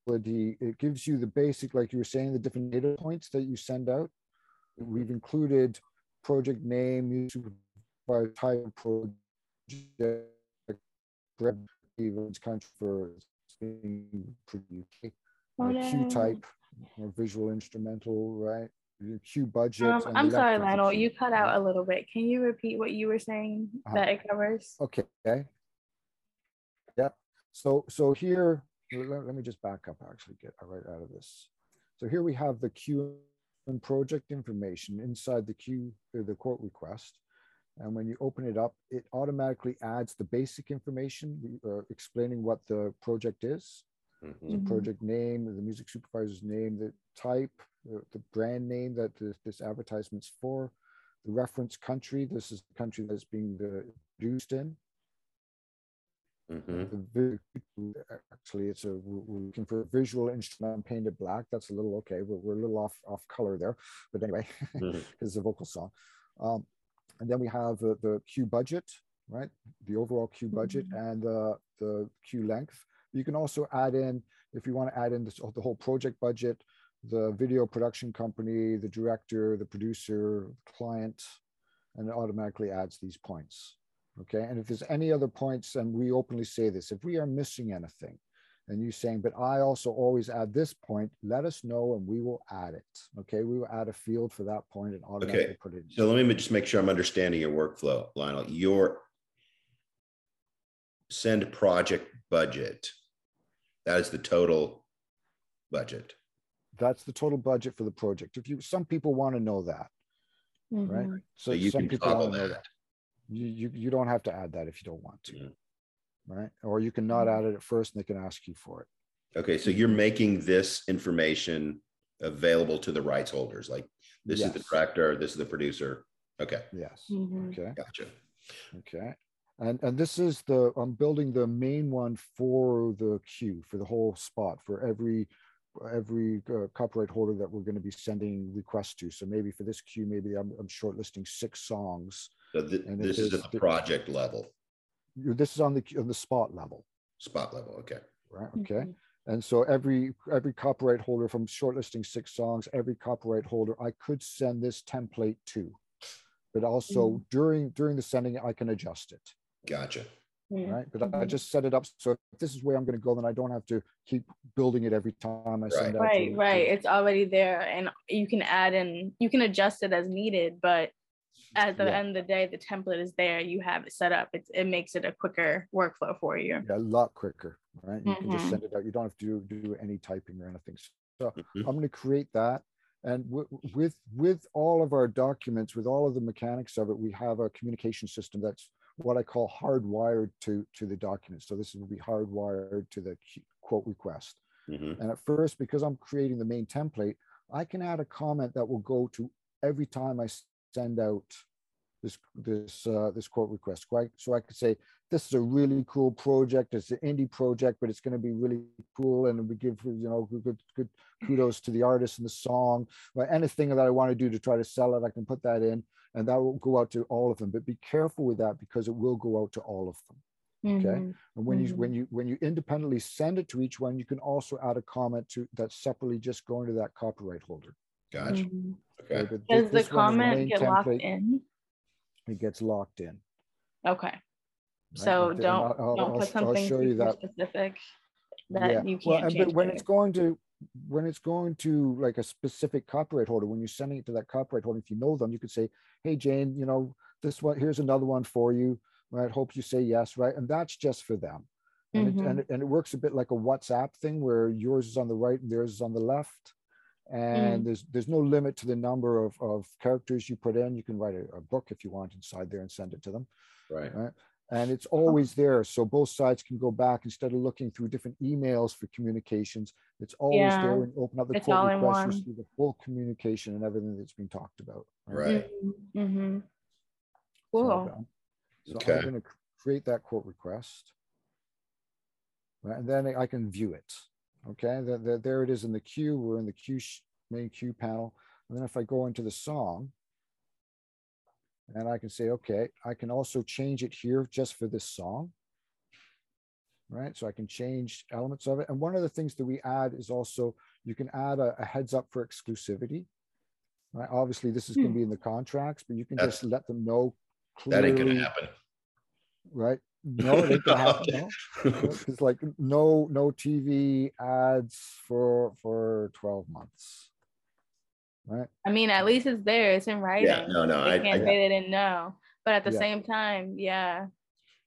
it gives you the basic, like you were saying, the different data points that you send out. We've included project name, music by type of project, events country for U K, oh, yeah. Q type, or visual instrumental, right? Q budget. Um, I'm sorry, Lionel, you cut out a little bit. Can you repeat what you were saying uh-huh. that it covers? Okay. So, so here, let, let me just back up, actually get right out of this. So here we have the queue and project information inside the queue, the quote request. And when you open it up, it automatically adds the basic information uh, explaining what the project is. Mm-hmm. The project name, the music supervisor's name, the type, the, the brand name that this, this advertisement's for, the reference country. This is the country that's being the, produced in. Mm-hmm. The, actually, it's a we're looking for a visual instrument painted black. That's a little okay. We're, we're a little off off color there, but anyway, because mm-hmm. it's a vocal song. Um, and then we have the, the queue budget, right? The overall queue budget mm-hmm. and uh, the queue length. You can also add in, if you want to add in this, the whole project budget, the video production company, the director, the producer, the client, and it automatically adds these points. Okay, and if there's any other points, and we openly say this, if we are missing anything, and you're saying, but I also always add this point, let us know and we will add it. Okay, we will add a field for that point and automatically okay. put it in. So let me just make sure I'm understanding your workflow, Lionel. Your send project budget, that is the total budget. That's the total budget for the project. If you, some people want to know that, mm-hmm. right? So, so you some can people want to that. know that. You, you you don't have to add that if you don't want to, mm-hmm. right? Or you can not add it at first and they can ask you for it. Okay, so you're making this information available to the rights holders. Like this yes. is the director, this is the producer. Okay. Yes. Mm-hmm. Okay. Gotcha. Okay. And and this is the, I'm building the main one for the queue, for the whole spot, for every every uh, copyright holder that we're going to be sending requests to. So maybe for this queue, maybe I'm, I'm shortlisting six songs. So th- this is at the project level. This is on the on the spot level. Spot level, okay. Right. Okay. Mm-hmm. And so every every copyright holder, from shortlisting six songs, every copyright holder, I could send this template to, but also mm-hmm. during during the sending, I can adjust it. Gotcha. Right. But mm-hmm. I just set it up so if this is where I'm going to go, then I don't have to keep building it every time I send right. out. Right, to, right. to, it's already there and you can add in, you can adjust it as needed, but at the yeah. end of the day, the template is there. You have it set up. It's, it makes it a quicker workflow for you. Yeah, a lot quicker, right? You mm-hmm. can just send it out. You don't have to do, do any typing or anything. So mm-hmm. I'm going to create that. And w- with with all of our documents, with all of the mechanics of it, we have a communication system that's what I call hardwired to, to the document. So this will be hardwired to the quote request. Mm-hmm. And at first, because I'm creating the main template, I can add a comment that will go to every time I send out this this uh, this quote request. Right? So I could say, this is a really cool project. It's an indie project, but it's going to be really cool. And we give, you know, good good kudos to the artist and the song. Right? Anything that I want to do to try to sell it, I can put that in, and that will go out to all of them. But be careful with that because it will go out to all of them. Okay. Mm-hmm. And when mm-hmm. you when you when you independently send it to each one, you can also add a comment to that's separately just going to that copyright holder. Gotcha. Mm-hmm. Okay. Okay, Does the comment get template, locked in? It gets locked in. Okay. Right? So And don't I'll, don't I'll, put something I'll show you that. specific that yeah. you can't well, and, change. But when later. it's going to when it's going to like a specific copyright holder, when you're sending it to that copyright holder, if you know them, you could say, "Hey Jane, you know this one. Here's another one for you. Right? Hope you say yes, right?" And that's just for them. And, mm-hmm. it, and, it, and it works a bit like a WhatsApp thing where yours is on the right and theirs is on the left. And mm. there's there's no limit to the number of, of characters you put in. You can write a, a book if you want inside there and send it to them. Right. right. And it's always there. So both sides can go back instead of looking through different emails for communications. It's always yeah. there when you open up the it's quote all request, in you see the full communication and everything that's been talked about. Right. Mm-hmm. Mm-hmm. Cool. So, so okay. I'm going to create that quote request. Right, and then I can view it. Okay, the, the, there it is in the queue. We're in the queue main queue panel. And then if I go into the song, and I can say, okay, I can also change it here just for this song. Right, so I can change elements of it. And one of the things that we add is also, you can add a, a heads up for exclusivity. Right, obviously this is hmm. going to be in the contracts, but you can That's, just let them know clearly. That ain't going to happen. Right. No, it ain't gonna happen. No, it's like no, no T V ads for for twelve months, right? I mean, at least it's there. It's in writing. Yeah, no, no, they I can't I, say they didn't know, but at the yeah. same time, yeah.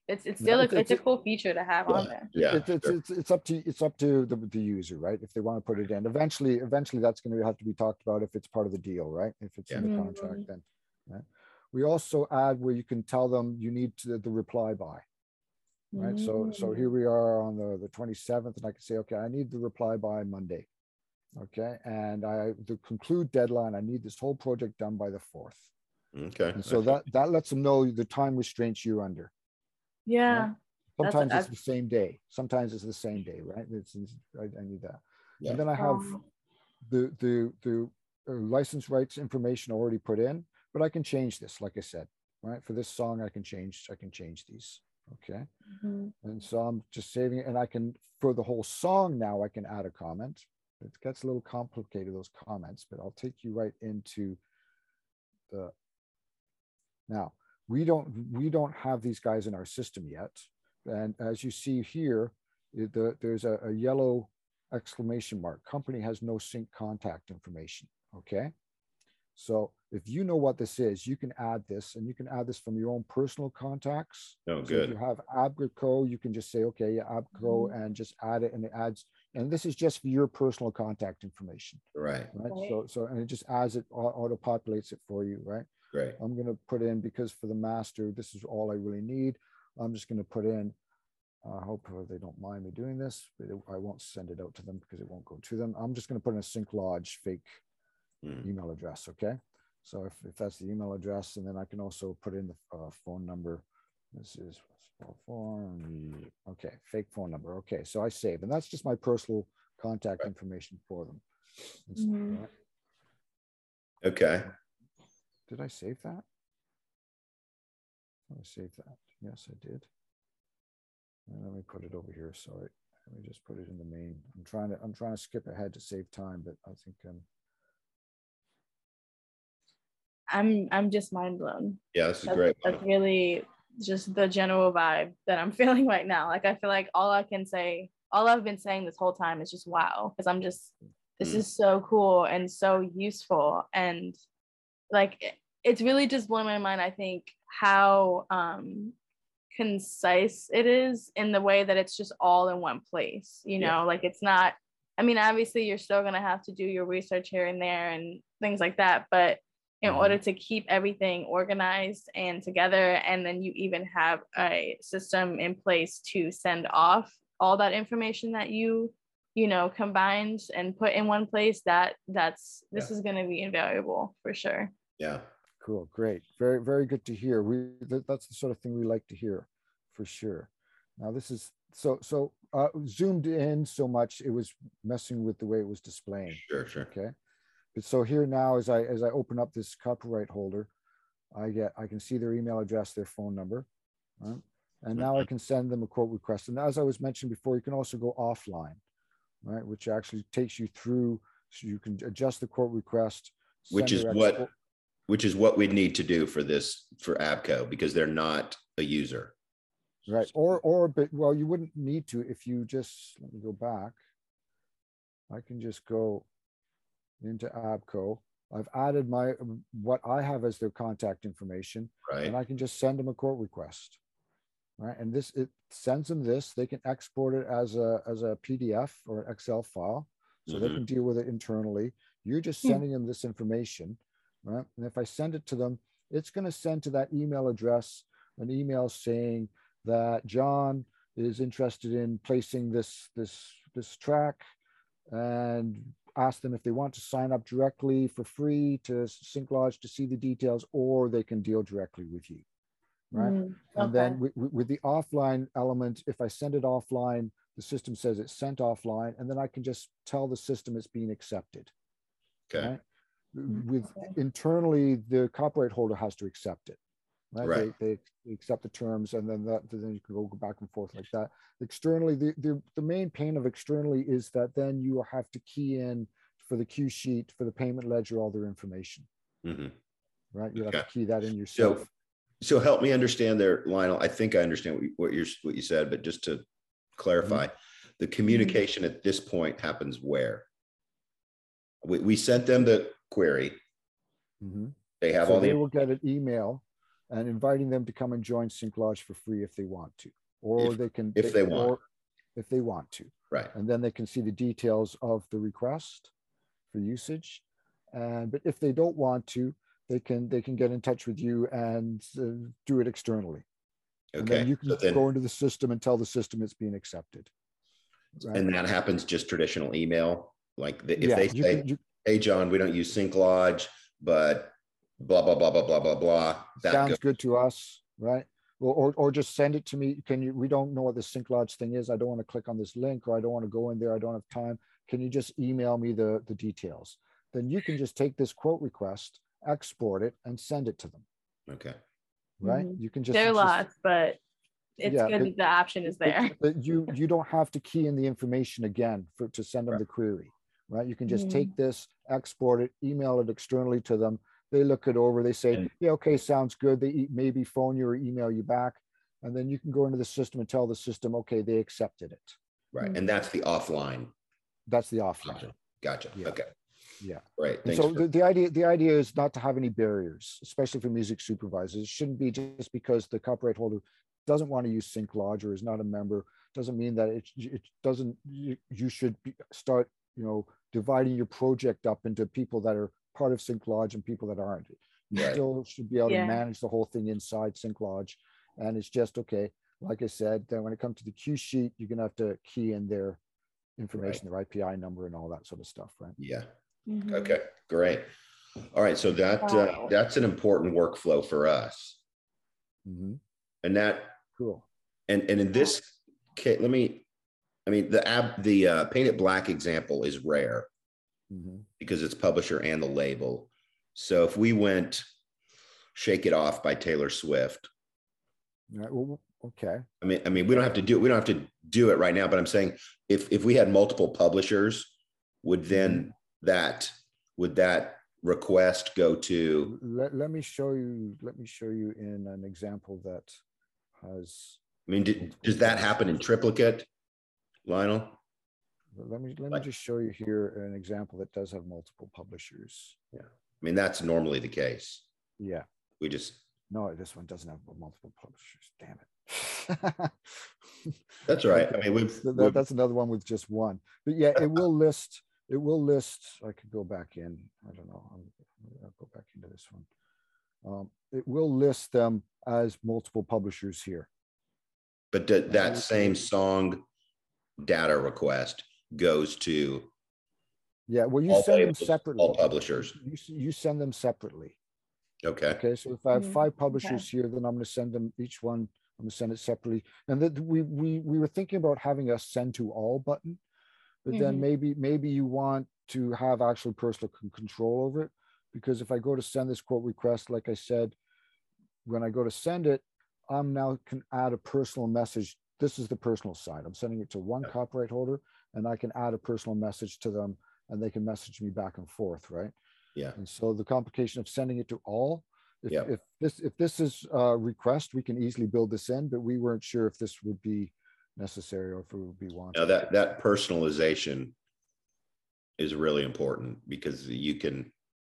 it's it's still No, a, it's, it's it's, a cool feature to have yeah, on there. yeah, it's, it's, sure. it's, it's up to it's up to the, the user, right? If they want to put it in, eventually, eventually that's going to have to be talked about if it's part of the deal, right? If it's in the Yeah. contract, then. Right? We also add where you can tell them you need to, the reply by, right? So so here we are on the the twenty-seventh, and I can say, okay, I need the reply by Monday, okay, and I the conclude deadline. I need this whole project done by the fourth. Okay. And so that that lets them know the time restraints you're under. Yeah. Right? Sometimes That's, it's the same day. Sometimes it's the same day, right? It's, it's I, I need that. Yeah. And then I have um, the the the uh, license rights information already put in, but I can change this, like I said, right? For this song, I can change I can change these. Okay. mhm. And so I'm just saving it, and I can, for the whole song now, I can add a comment. It gets a little complicated, those comments, but I'll take you right into the, now, we don't we don't have these guys in our system yet. And as you see here, the, there's a, a yellow exclamation mark. Company has no sync contact information, okay? So if you know what this is, you can add this, and you can add this from your own personal contacts. Oh, So good. if you have ABGCO, you can just say, okay, yeah, ABGCO, Mhm. and just add it, and it adds, and this is just for your personal contact information, Right. right? Right. So, so, and it just adds it, auto populates it for you, right? Great. I'm going to put in, because for the master, this is all I really need. I'm just going to put in, I uh, hope they don't mind me doing this, but it, I won't send it out to them because it won't go to them. I'm just going to put in a SyncLodge fake Mm. email address. Okay. So if, if that's the email address, and then I can also put in the uh, phone number. This is phone. Okay. Fake phone number. Okay. So I save, and that's just my personal contact Right. information for them. Mhm. Right. Okay. Did I save that? I saved that. Yes, I did. And let me put it over here. Sorry. Let me just put it in the main. I'm trying to I'm trying to skip ahead to save time, but I think um I'm I'm just mind blown. Yeah, this is That's, great. that's really just the general vibe that I'm feeling right now. Like I feel like all I can say, all I've been saying this whole time is just wow. Because I'm just, this Mm. is so cool and so useful. And like it, it's really just blown my mind, I think, how um concise it is in the way that it's just all in one place, you know, Yeah. like it's not, I mean, obviously you're still going to have to do your research here and there and things like that, but in Mhm. order to keep everything organized and together, and then you even have a system in place to send off all that information that you you know combined and put in one place, that that's this Yeah. is going to be invaluable for sure. Yeah. Cool, great, very very good to hear. We that, that's the sort of thing we like to hear, for sure. Now this is so so uh, zoomed in so much it was messing with the way it was displaying. Sure, sure. Okay, but so here now, as I as I open up this copyright holder, I get I can see their email address, their phone number, right? And now I can send them a quote request. And as I was mentioned before, you can also go offline, right? Which actually takes you through, so you can adjust the quote request, Which is send their what export- which is what we'd need to do for this for ABGCO, because they're not a user. right? Or or but well, you wouldn't need to if you just, let me go back. I can just go into ABGCO. I've added my what I have as their contact information, Right. and I can just send them a quote request, right? And this, it sends them this. They can export it as a as a P D F or an Excel file, so they Mhm. can deal with it internally. You're just Hmm. sending them this information, right? And if I send it to them, it's going to send to that email address an email saying that John is interested in placing this this this track, and ask them if they want to sign up directly for free to SyncLodge to see the details, or they can deal directly with you, right? Mm, And okay. then with, with the offline element, if I send it offline, the system says it's sent offline, and then I can just tell the system it's being accepted. Okay. Right? Mm, With okay. internally, the copyright holder has to accept it. Right? Right. They, they accept the terms, and then that then you can go back and forth like that. Externally, the, the, the main pain of externally is that then you have to key in for the Q sheet, for the payment ledger, all their information. Mm-hmm. Right? You Okay. have to key that in yourself. So, so help me understand there, Lionel. I think I understand what, you, what you're what you said, but just to clarify, mm-hmm. the communication mm-hmm. at this point happens where? We, we sent them the query. Mm-hmm. They have so all the. They will get an email. and inviting them to come and join SyncLodge for free if they want to, or if, they can, if they want, if they want to, right? And then they can see the details of the request for usage. And but if they don't want to, they can they can get in touch with you and uh, do it externally. Okay. And then you can so then, go into the system and tell the system it's being accepted. Right? And that happens just traditional email. Like the, if yeah, they say, can, you, "Hey, John, we don't use SyncLodge, but blah blah blah blah blah blah blah." That sounds goes. good to us, right? Or, or or just send it to me. Can you? We don't know what the SyncLodge thing is. I don't want to click on this link, or I don't want to go in there. I don't have time. Can you just email me the the details? Then you can just take this quote request, export it, and send it to them. Okay. Right? Mm-hmm. You can just. There are just, lots, but it's yeah, good but, that the option is there. But, but you you don't have to key in the information again for to send them right. the query. Right? You can just Mm-hmm. take this, export it, email it externally to them. They look it over. They say, and, yeah, okay, sounds good. They maybe phone you or email you back. And then you can go into the system and tell the system, okay, they accepted it. Right. Mm-hmm. And that's the offline. That's the offline. Gotcha. Gotcha. Yeah. Okay. Yeah. Right. Thanks. So for- the, the idea, the idea is not to have any barriers, especially for music supervisors. It shouldn't be just because the copyright holder doesn't want to use SyncLodge or is not a member, doesn't mean that it, it doesn't, you, you should be, start, you know, dividing your project up into people that are part of SyncLodge and people that aren't. You right. still should be able yeah. to manage the whole thing inside SyncLodge. And it's just, okay, like I said, then when it comes to the cue sheet, you're going to have to key in their information, right. their I P I number and all that sort of stuff, right? Yeah. Mm-hmm. Okay, great. All right, so that wow. uh, that's an important workflow for us. Mm-hmm. And that, cool. And, and in this case, let me, I mean, the ab, the uh, Paint It Black example is rare mm-hmm. because it's publisher and the label. So if we went Shake It Off by Taylor Swift, right, well, okay. I mean, I mean, we don't have to do it. We don't have to do it right now. But I'm saying, if if we had multiple publishers, would then mm-hmm. that would that request go to? Let Let me show you. Let me show you in an example that has. I mean, did, does that happen in triplicate, Lionel? Let me let me just show you here an example that does have multiple publishers. Yeah, I mean that's normally the case. Yeah, we just. No, this one doesn't have multiple publishers. Damn it. That's right. I mean, we've, that, we've, that's another one with just one. But yeah, it will list. It will list. I could go back in. I don't know. I'll, I'll go back into this one. Um, it will list them as multiple publishers here. But th- that same song data request goes to. Yeah. Well, you send them separately. All publishers. You you send them separately. Okay. Okay. So if I have five publishers okay. here, then I'm going to send them each one. I'm going to send it separately. And that we we we were thinking about having a send to all button, but mm-hmm. then maybe maybe you want to have actual personal c- control over it, because if I go to send this quote request, like I said, when I go to send it, I'm now can add a personal message. This is the personal side. I'm sending it to one okay. copyright holder, and I can add a personal message to them, and they can message me back and forth, right? Yeah. And so the complication of sending it to all, if, yeah. if this if this is a request, we can easily build this in, but we weren't sure if this would be necessary or if it would be wanted. Now that that personalization is really important, because you can,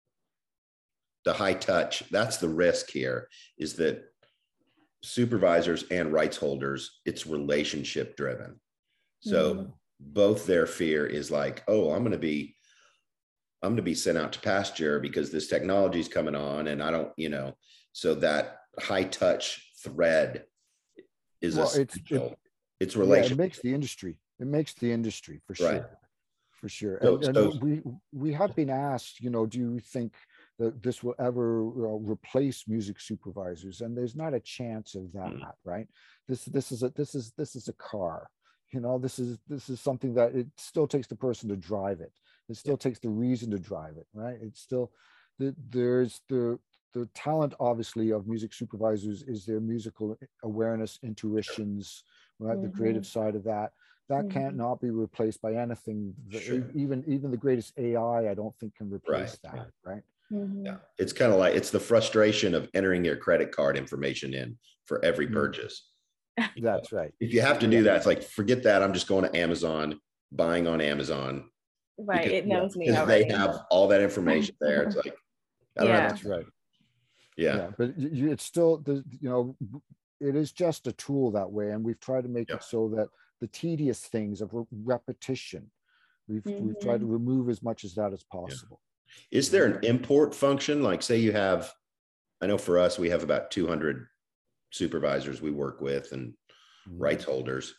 the high touch, that's the risk here, is that supervisors and rights holders, it's relationship driven. So mm-hmm. both their fear is like, oh, I'm going to be I'm going to be sent out to pasture because this technology is coming on, and I don't, you know, so that high touch thread is well, essential. It's, it, it's relationship. Yeah, it makes the industry. It makes the industry for sure. Right. For sure. So, and, and so, we we have been asked, you know, do you think that this will ever uh, replace music supervisors? And there's not a chance of that, mm. right? This this is a this is this is a car. You know, this is this is something that it still takes the person to drive it. It still takes the reason to drive it, right? It's still, the, there's the the talent, obviously, of music supervisors is their musical awareness, intuitions, right? Mm-hmm. The creative side of that. That mm-hmm. can't not be replaced by anything. Sure. Even even the greatest A I, I don't think can replace right. that, right? Mm-hmm. Yeah, it's kind of like, it's the frustration of entering your credit card information in for every mm-hmm. purchase. That's right. If you have to do that, it's like, forget that. I'm just going to Amazon, buying on Amazon. Right, because, it knows me because already. They have all that information there. It's like, I don't yeah. have That's right. Yeah. yeah but you, it's still, the you know, it is just a tool that way. And we've tried to make yeah. it so that the tedious things of re- repetition, we've, mm-hmm. we've tried to remove as much as that as possible. Yeah. Is there an import function? Like say you have, I know for us, we have about two hundred supervisors we work with and mm-hmm. rights holders,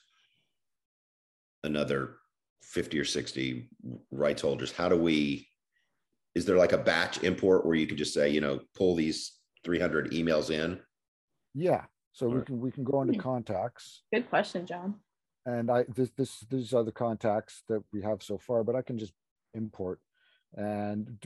another fifty or sixty rights holders. How do we, is there like a batch import where you can just say, you know, pull these three hundred emails in? Yeah. So we can, we can go into contacts. Good question, John. And I, this, this, these are the contacts that we have so far, but I can just import. And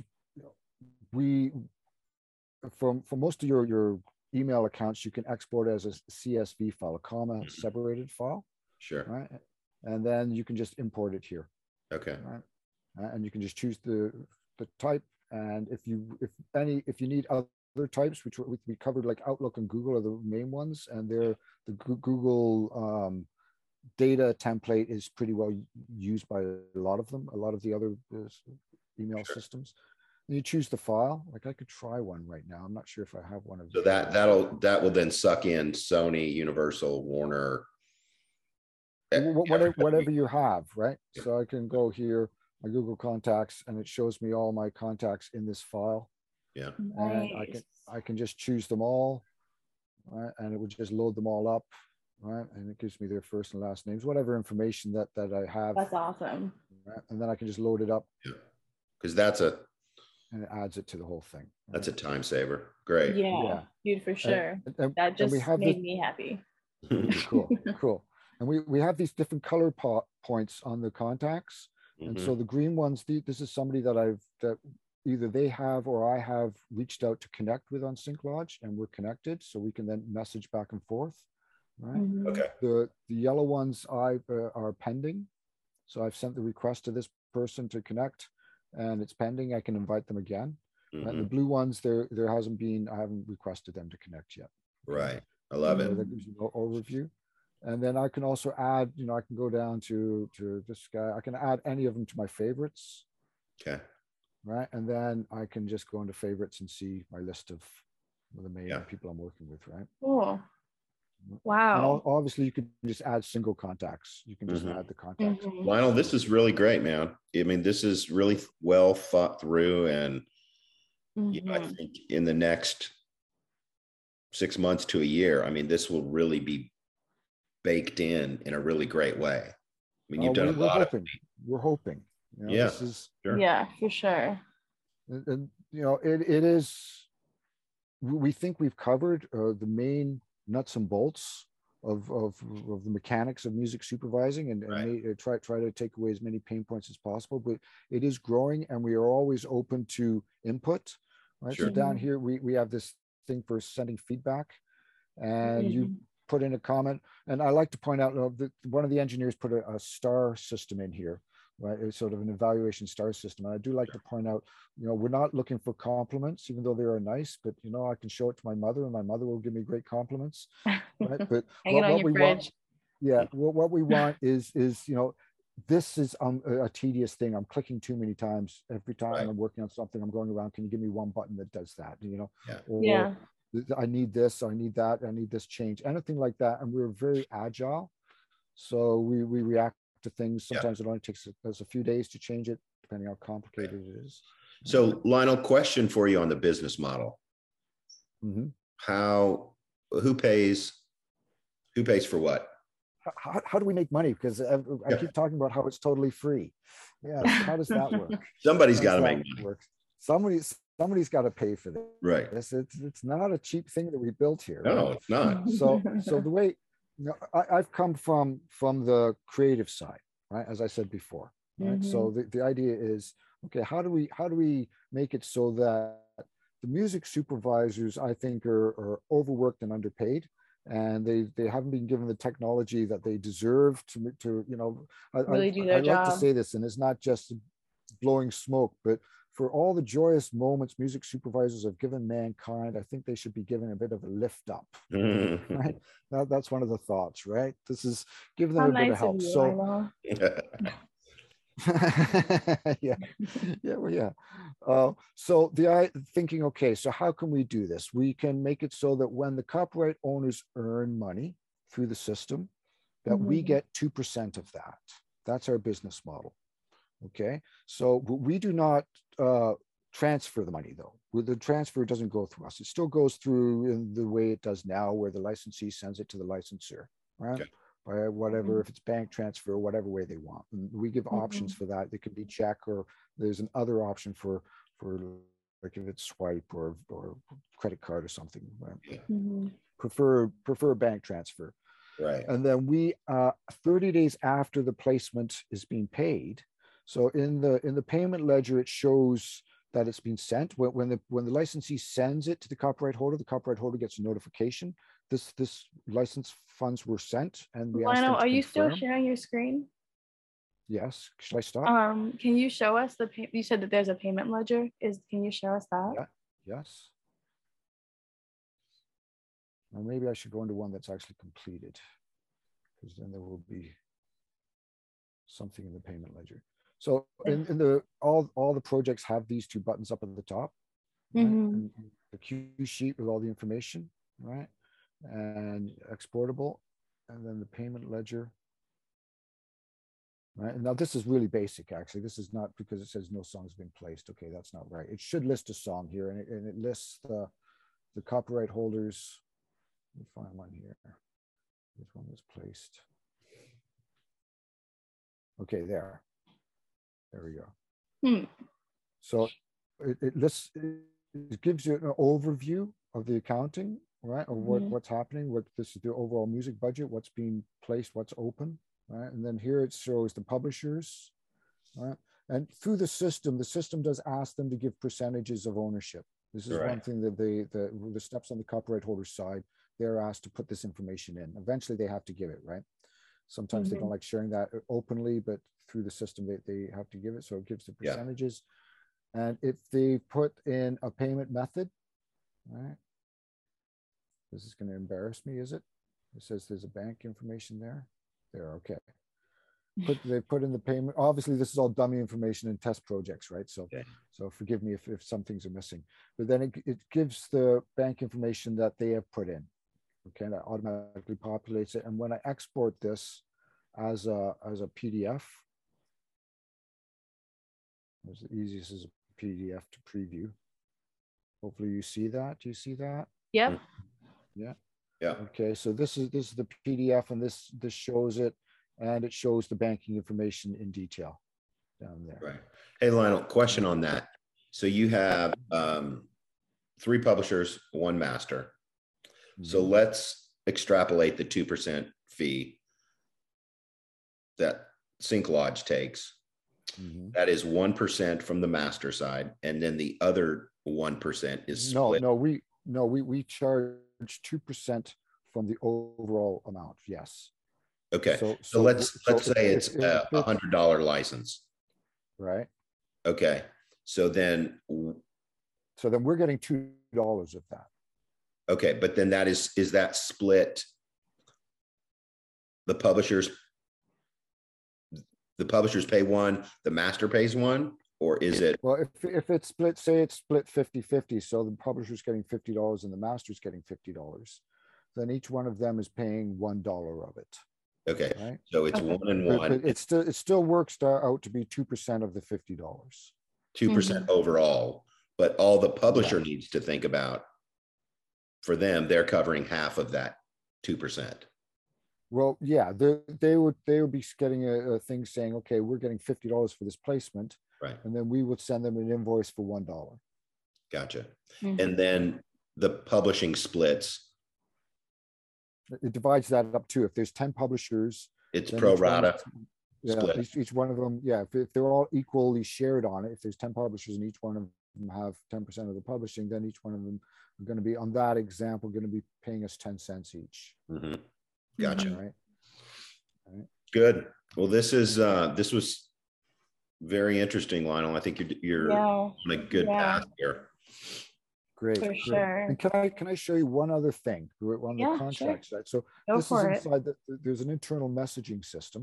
we, from, for most of your, your email accounts, you can export as a C S V file, a comma separated file. Sure. Right. And then you can just import it here. Okay. Right? And you can just choose the, the type. And if you, if any, if you need other types, which we covered, like Outlook and Google are the main ones, and they're the Google um, data template is pretty well used by a lot of them, a lot of the other uh, email sure. systems. And you choose the file. Like I could try one right now. I'm not sure if I have one of so that that'll that will then suck in Sony, Universal, Warner, whatever, whatever you have, right? Yeah. So I can go here, my Google contacts, and it shows me all my contacts in this file. Yeah. And I can I can just choose them all, right? And it would just load them all up, right? And it gives me their first and last names, whatever information that that I have. That's awesome. Right? And then I can just load it up. Yeah. Because that's a and it adds it to the whole thing. Right? That's a time saver. Great. Yeah, yeah. Dude, for sure. And, and, that just made this, me happy. Cool, cool. And we, we have these different color po- points on the contacts. Mm-hmm. And so the green ones, the, this is somebody that I've, that either they have or I have reached out to connect with on SyncLodge, and we're connected. So we can then message back and forth, right? Mm-hmm. Okay. The, the yellow ones I uh, are pending. So I've sent the request to this person to connect, and it's pending. I can invite them again. Mm-hmm. Right? The blue ones, there there hasn't been, I haven't requested them to connect yet. Right. I love so it. That gives you an overview. And then I can also add, you know, I can go down to, to this guy. I can add any of them to my favorites. Okay. Right. And then I can just go into favorites and see my list of the main yeah. people I'm working with. Right. Cool. Wow. And obviously you can just add single contacts. You can just mm-hmm. add the contacts. Mm-hmm. Lionel, this is really great, man. I mean, this is really well thought through. And mm-hmm. you know, I think in the next six months to a year, I mean, this will really be baked in in a really great way. I mean, you've uh, done we, a lot hoping. of we're hoping. You know, yeah, this is, sure. yeah, for sure. And, and you know, it it is. We think we've covered uh, the main nuts and bolts of of, of the mechanics of music supervising, and, and right. may, uh, try try to take away as many pain points as possible. But it is growing, and we are always open to input. Right. Sure. So down here, we we have this thing for sending feedback, and mm-hmm. you put in a comment. And I like to point out uh, that one of the engineers put a, a star system in here, right? It's sort of an evaluation star system. And I do like yeah. to point out, you know, we're not looking for compliments, even though they are nice, but you know, I can show it to my mother and my mother will give me great compliments, right? But what, what we fridge. want, yeah, what, what we want is, is, you know, this is um, a, a tedious thing. I'm clicking too many times. Every time right. I'm working on something, I'm going around, can you give me one button that does that, you know? Yeah. Or, yeah. I need this, I need that, I need this change, anything like that. And we're very agile. So we, we react to things. Sometimes yeah. it only takes us a few days to change it, depending how complicated it is. So Lionel, question for you on the business model. Mm-hmm. How, who pays, who pays for what? How, how do we make money? Because I, I yeah. keep talking about how it's totally free. Yeah, how does that work? Somebody's got to make money. Work? Somebody's Somebody's got to pay for this. Right. It's, it's it's not a cheap thing that we built here. No, right? it's not. So so the way, you know, I, I've come from from the creative side, right? As I said before, right? Mm-hmm. So the, the idea is, okay, how do we how do we make it so that the music supervisors, I think, are, are overworked and underpaid, and they they haven't been given the technology that they deserve to to you know. I, really I, do their I job. like to say this, and it's not just blowing smoke, but for all the joyous moments music supervisors have given mankind, I think they should be given a bit of a lift up. Right? That, that's one of the thoughts, right? This is give them How a nice bit of help. Of you, so, yeah, yeah, well, yeah. Uh, so the I thinking, okay, so how can we do this? We can make it so that when the copyright owners earn money through the system, that mm-hmm. we get two percent of that. That's our business model. Okay, so we do not uh, transfer the money though. The transfer doesn't go through us. It still goes through in the way it does now, where the licensee sends it to the licensor, right? Okay. By whatever, mm-hmm. if it's bank transfer, whatever way they want. And we give mm-hmm. options for that. It could be check, or there's another option for for like if it's swipe or or credit card or something. Right? Mm-hmm. Prefer prefer bank transfer. Right. And then we uh, thirty days after the placement is being paid. So in the in the payment ledger, it shows that it's been sent. When, when the when the licensee sends it to the copyright holder, the copyright holder gets a notification. This this license funds were sent, and we. Lionel, are you still sharing your screen? Yes. Should I stop? Um, can you show us the? Pay you said that there's a payment ledger. Is can you show us that? Yeah. Yes. Or maybe I should go into one that's actually completed, because then there will be something in the payment ledger. So in, in the all all the projects have these two buttons up at the top, right? Mm-hmm. And the cue sheet with all the information, right? And exportable, and then the payment ledger, right? And now this is really basic, actually. This is not because it says no songs being placed. Okay, that's not right. It should list a song here, and it, and it lists the the copyright holders. Let me find one here. Which one was placed? Okay, there. There we go. Hmm. So it, it lists, it gives you an overview of the accounting, right? Of what, mm-hmm. what's happening, what this is the overall music budget, what's being placed, what's open, right? And then here it shows the publishers, right? And through the system, the system does ask them to give percentages of ownership. This is right. one thing that they, the, the steps on the copyright holder side, they're asked to put this information in. Eventually they have to give it, right? Sometimes mm-hmm. they don't like sharing that openly, but through the system, they, they have to give it. So it gives the percentages. Yeah. And if they put in a payment method, right? This is going to embarrass me, is it? It says there's a bank information there. There, okay. But they put in the payment. Obviously, this is all dummy information in test projects, right? So, okay. so forgive me if, if some things are missing. But then it, it gives the bank information that they have put in. Okay, that automatically populates it. And when I export this as a as a P D F, it's the easiest as a P D F to preview. Hopefully you see that. Do you see that? Yep. Yeah. Yeah. Okay, so this is this is the P D F, and this this shows it, and it shows the banking information in detail down there. Right. Hey, Lionel, question on that. So you have um, three publishers, one master. So let's extrapolate the two percent fee that SyncLodge takes. Mm-hmm. That is one percent from the master side. And then the other one percent is split. No, no, we, no, we, we charge two percent from the overall amount. Yes. Okay. So, so, so let's, so let's say it's a one hundred dollar license. Right. Okay. So then. So then we're getting two dollars of that. Okay, but then that is, is that split the publishers, the publishers pay one, the master pays one, or is it? Well, if, if it's split, say it's split fifty fifty, so the publisher's getting fifty dollars and the master's getting fifty dollars, then each one of them is paying one dollar of it. Okay, right? So it's one and one. But, but it, still, it still works out to be two percent of the fifty dollars. two percent mm-hmm. overall, but all the publisher yeah. needs to think about, for them, they're covering half of that two percent. Well, yeah, they, they would they would be getting a, a thing saying, okay, we're getting fifty dollars for this placement. Right. And then we would send them an invoice for one dollar. Gotcha. Mm-hmm. And then the publishing splits. It divides that up too. If there's ten publishers, it's pro rata. Yeah, each, each one of them, yeah, if, if they're all equally shared on it, if there's ten publishers and each one of them have ten percent of the publishing, then each one of them are going to be, on that example, going to be paying us ten cents each. Mm-hmm. Gotcha. All right. All right. Good. Well, this is, uh, this was very interesting, Lionel. I think you're, you're yeah. on a good yeah. path here. Great. For great. sure. And can I can I show you one other thing? We're on the yeah, contract sure. side. So Go this for is it. inside the, there's an internal messaging system.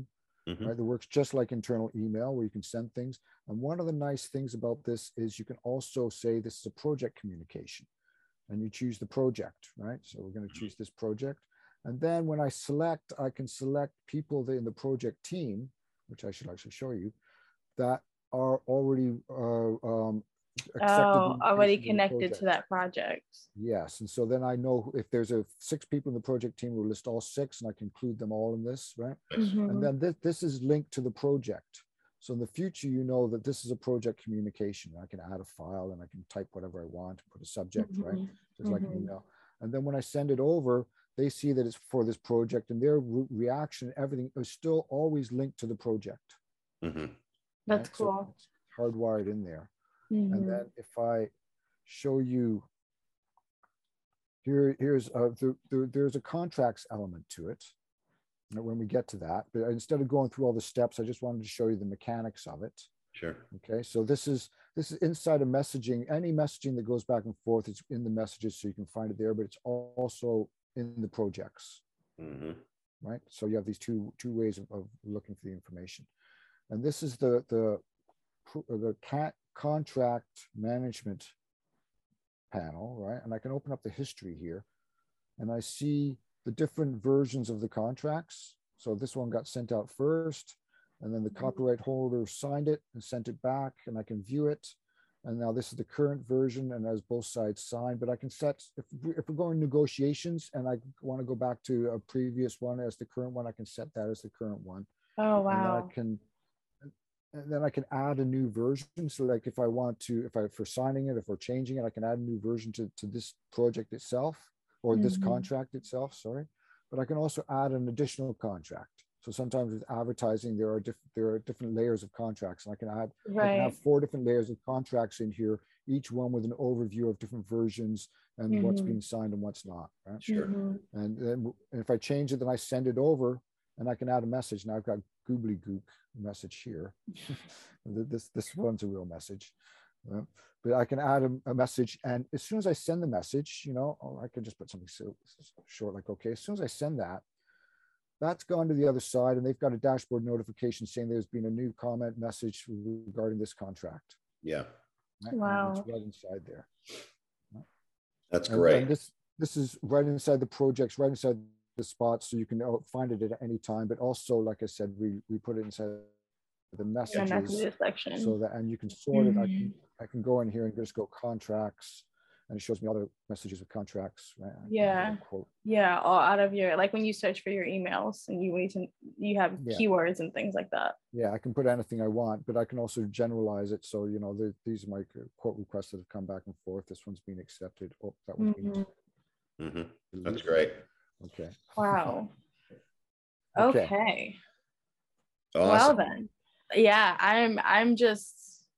Mm-hmm. Right? It works just like internal email where you can send things. And one of the nice things about this is you can also say this is a project communication, and you choose the project, right? So we're going to choose this project. And then when I select, I can select people in the project team, which I should actually show you, that are already uh, um, oh, already connected to that project. Yes. And so then I know if there's a six people in the project team, we'll list all six and I can include them all in this, right? Mm-hmm. And then this, this is linked to the project. So in the future, you know that this is a project communication. I can add a file and I can type whatever I want, put a subject, mm-hmm. right? Just mm-hmm. like an email. And then when I send it over, they see that it's for this project, and their re- reaction, everything is still always linked to the project. Mm-hmm. That's right? Cool. So it's hardwired in there. Mm-hmm. And then if I show you here, here's a, there, there, there's a contracts element to it when we get to that. But instead of going through all the steps, I just wanted to show you the mechanics of it. Sure. Okay. So this is this is inside of messaging. Any messaging that goes back and forth is in the messages, so you can find it there. But it's also in the projects. Mm-hmm. Right. So you have these two two ways of, of looking for the information. And this is the the the cat contract management panel, right? And I can open up the history here, and I see the different versions of the contracts. So this one got sent out first, and then the copyright holder signed it and sent it back, and I can view it. And now this is the current version, and as both sides signed. But I can set, if, we, if we're going negotiations and I want to go back to a previous one as the current one, I can set that as the current one. Oh, wow. And then I can And then I can add a new version. So like if I want to, if I, for signing it, if we're changing it, I can add a new version to, to this project itself, or mm-hmm. this contract itself, sorry. But I can also add an additional contract. So sometimes with advertising, there are different, there are different layers of contracts. And I can add, right. I can have four different layers of contracts in here, each one with an overview of different versions and mm-hmm. what's being signed and what's not, right? Sure. Mm-hmm. And then if I change it, then I send it over and I can add a message. Now I've got goobly gook message here. this this one's a real message, uh, but I can add a, a message, and as soon as I send the message, you know, oh, I could just put something so short like okay. As soon as I send that, that's gone to the other side, and they've got a dashboard notification saying there's been a new comment message regarding this contract. Yeah. Right? Wow. And it's right inside there. Right? That's great. And, and this this is right inside the projects, right inside the spot, so you can find it at any time. But also, like I said, we we put it inside the messages yeah, section, so that, and you can sort mm-hmm. it. I can I can go in here and just go contracts, and it shows me other messages of contracts. Right? Yeah, yeah, all out of your, like when you search for your emails and you need to, you have yeah. keywords and things like that. Yeah, I can put anything I want, but I can also generalize it. So you know, the, these are my quote requests that have come back and forth. This one's being accepted. Oh, that one's mm-hmm. being. Mm-hmm. That's great. Okay. Wow. Okay. okay. Awesome. Well then, yeah, I'm. I'm just.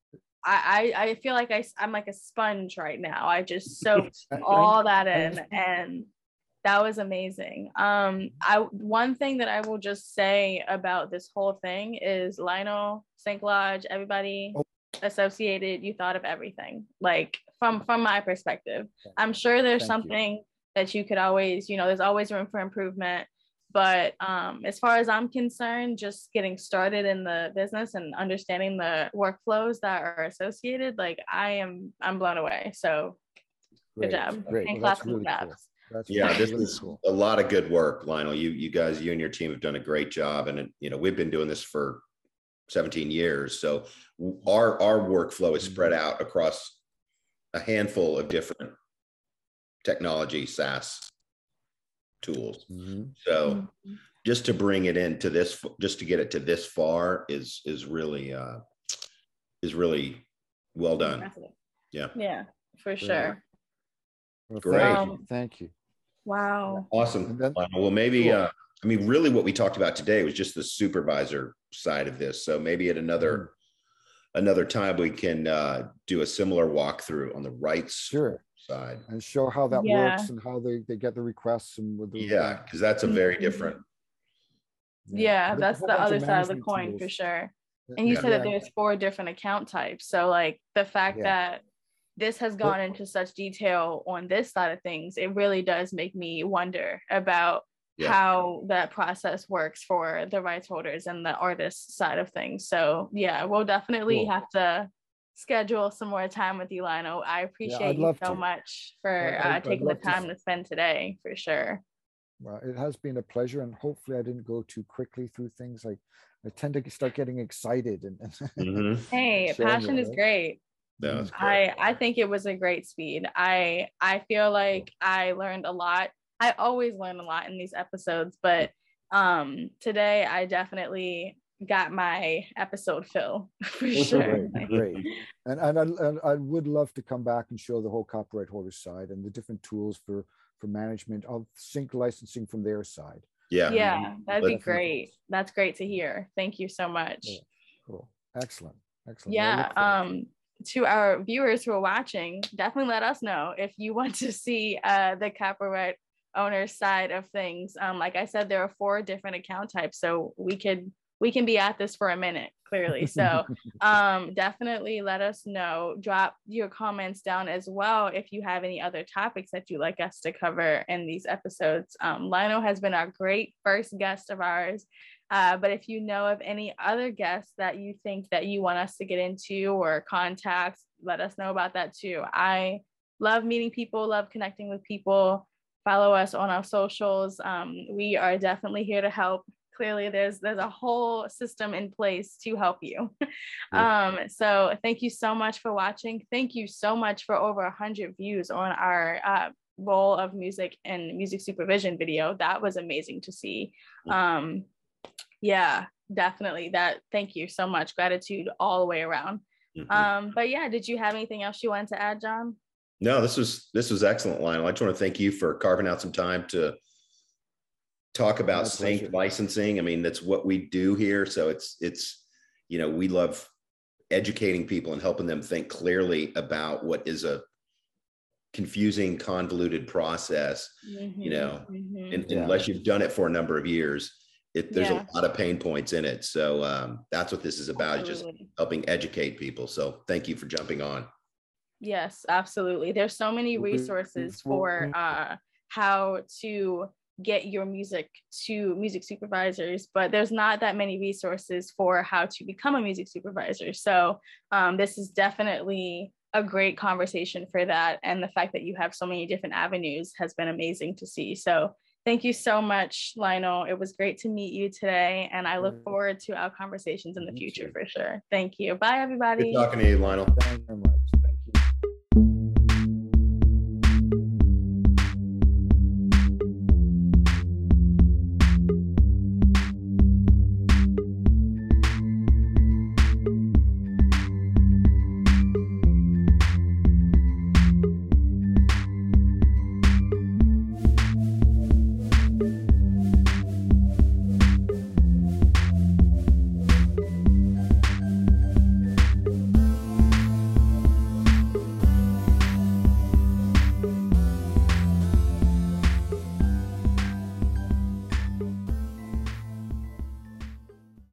I. I, I feel like I. I'm like a sponge right now. I just soaked all that in, and that was amazing. Um. I. One thing that I will just say about this whole thing is Lionel, Sync Lodge, everybody oh. associated. You thought of everything. Like from from my perspective, I'm sure there's Thank something. You. That you could always, you know, there's always room for improvement. But um, as far as I'm concerned, just getting started in the business and understanding the workflows that are associated, like I am, I'm blown away. So Great. Good job. Great. Well, that's really cool. That's yeah, really, this really is cool. a lot of good work, Lionel. You, you guys, you and your team have done a great job. And, it, you know, we've been doing this for seventeen years. So our, our workflow is spread out across a handful of different technology SaaS tools. Mm-hmm. So mm-hmm. just to bring it into this, just to get it to this far is, is really, uh, is really well done. Yeah. Yeah, for sure. Well, Great. Thank you. Thank you. Wow. Awesome. Then, well, maybe, cool. uh, I mean, really what we talked about today was just the supervisor side of this. So maybe at another, mm-hmm. another time we can uh, do a similar walkthrough on the rights sure. side and show how that yeah. works and how they, they get the requests and with the, yeah, because that's a very different. Yeah, yeah that's the other side of the coin tools. For sure. And you yeah. said that there's four different account types. So like the fact yeah. that this has gone well, into such detail on this side of things, it really does make me wonder about yeah. how that process works for the rights holders and the artist side of things. So yeah, we'll definitely Cool. have to schedule some more time with you, Lionel. I appreciate yeah, you so to. much for I, uh, taking the time to. to spend today, for sure. Well, it has been a pleasure, and hopefully I didn't go too quickly through things. Like I tend to start getting excited and, and mm-hmm. Hey, passion it, is right? great. No, I I think it was a great speed. I I feel like I learned a lot. I always learn a lot in these episodes, but um today I definitely got my episode fill for sure. Great, great. And and I, and I would love to come back and show the whole copyright holder side and the different tools for for management of sync licensing from their side. Yeah, yeah, that'd be great. That's great to hear. Thank you so much. Yeah. Cool, excellent, excellent. Yeah. Um. To our viewers who are watching, definitely let us know if you want to see uh, the copyright owner side of things. Um, like I said, there are four different account types, so we could we can be at this for a minute, clearly. So um, definitely let us know. Drop your comments down as well if you have any other topics that you'd like us to cover in these episodes. Um, Lionel has been our great first guest of ours. Uh, but if you know of any other guests that you think that you want us to get into or contact, let us know about that too. I love meeting people, love connecting with people. Follow us on our socials. Um, we are definitely here to help. Clearly, there's there's a whole system in place to help you. um, so thank you so much for watching. Thank you so much for over one hundred views on our uh, Bowl of Music and Music Supervision video. That was amazing to see. Um, yeah, definitely. That thank you so much. Gratitude all the way around. Mm-hmm. Um, but yeah, did you have anything else you wanted to add, John? No, this was this was excellent, Lionel. I just want to thank you for carving out some time to talk about sync licensing. I mean, that's what we do here. So it's it's you know, we love educating people and helping them think clearly about what is a confusing, convoluted process. Mm-hmm, you know, mm-hmm. and, yeah. unless you've done it for a number of years. It, there's yeah. a lot of pain points in it. So um, that's what this is about, just helping educate people. So thank you for jumping on. Yes, absolutely. There's so many resources for uh, how to get your music to music supervisors, but there's not that many resources for how to become a music supervisor. So um, this is definitely a great conversation for that. And the fact that you have so many different avenues has been amazing to see. So thank you so much, Lionel. It was great to meet you today, and I look forward to our conversations in the future for sure. Thank you. Bye, everybody. Good talking to you, Lionel. Thank you very much.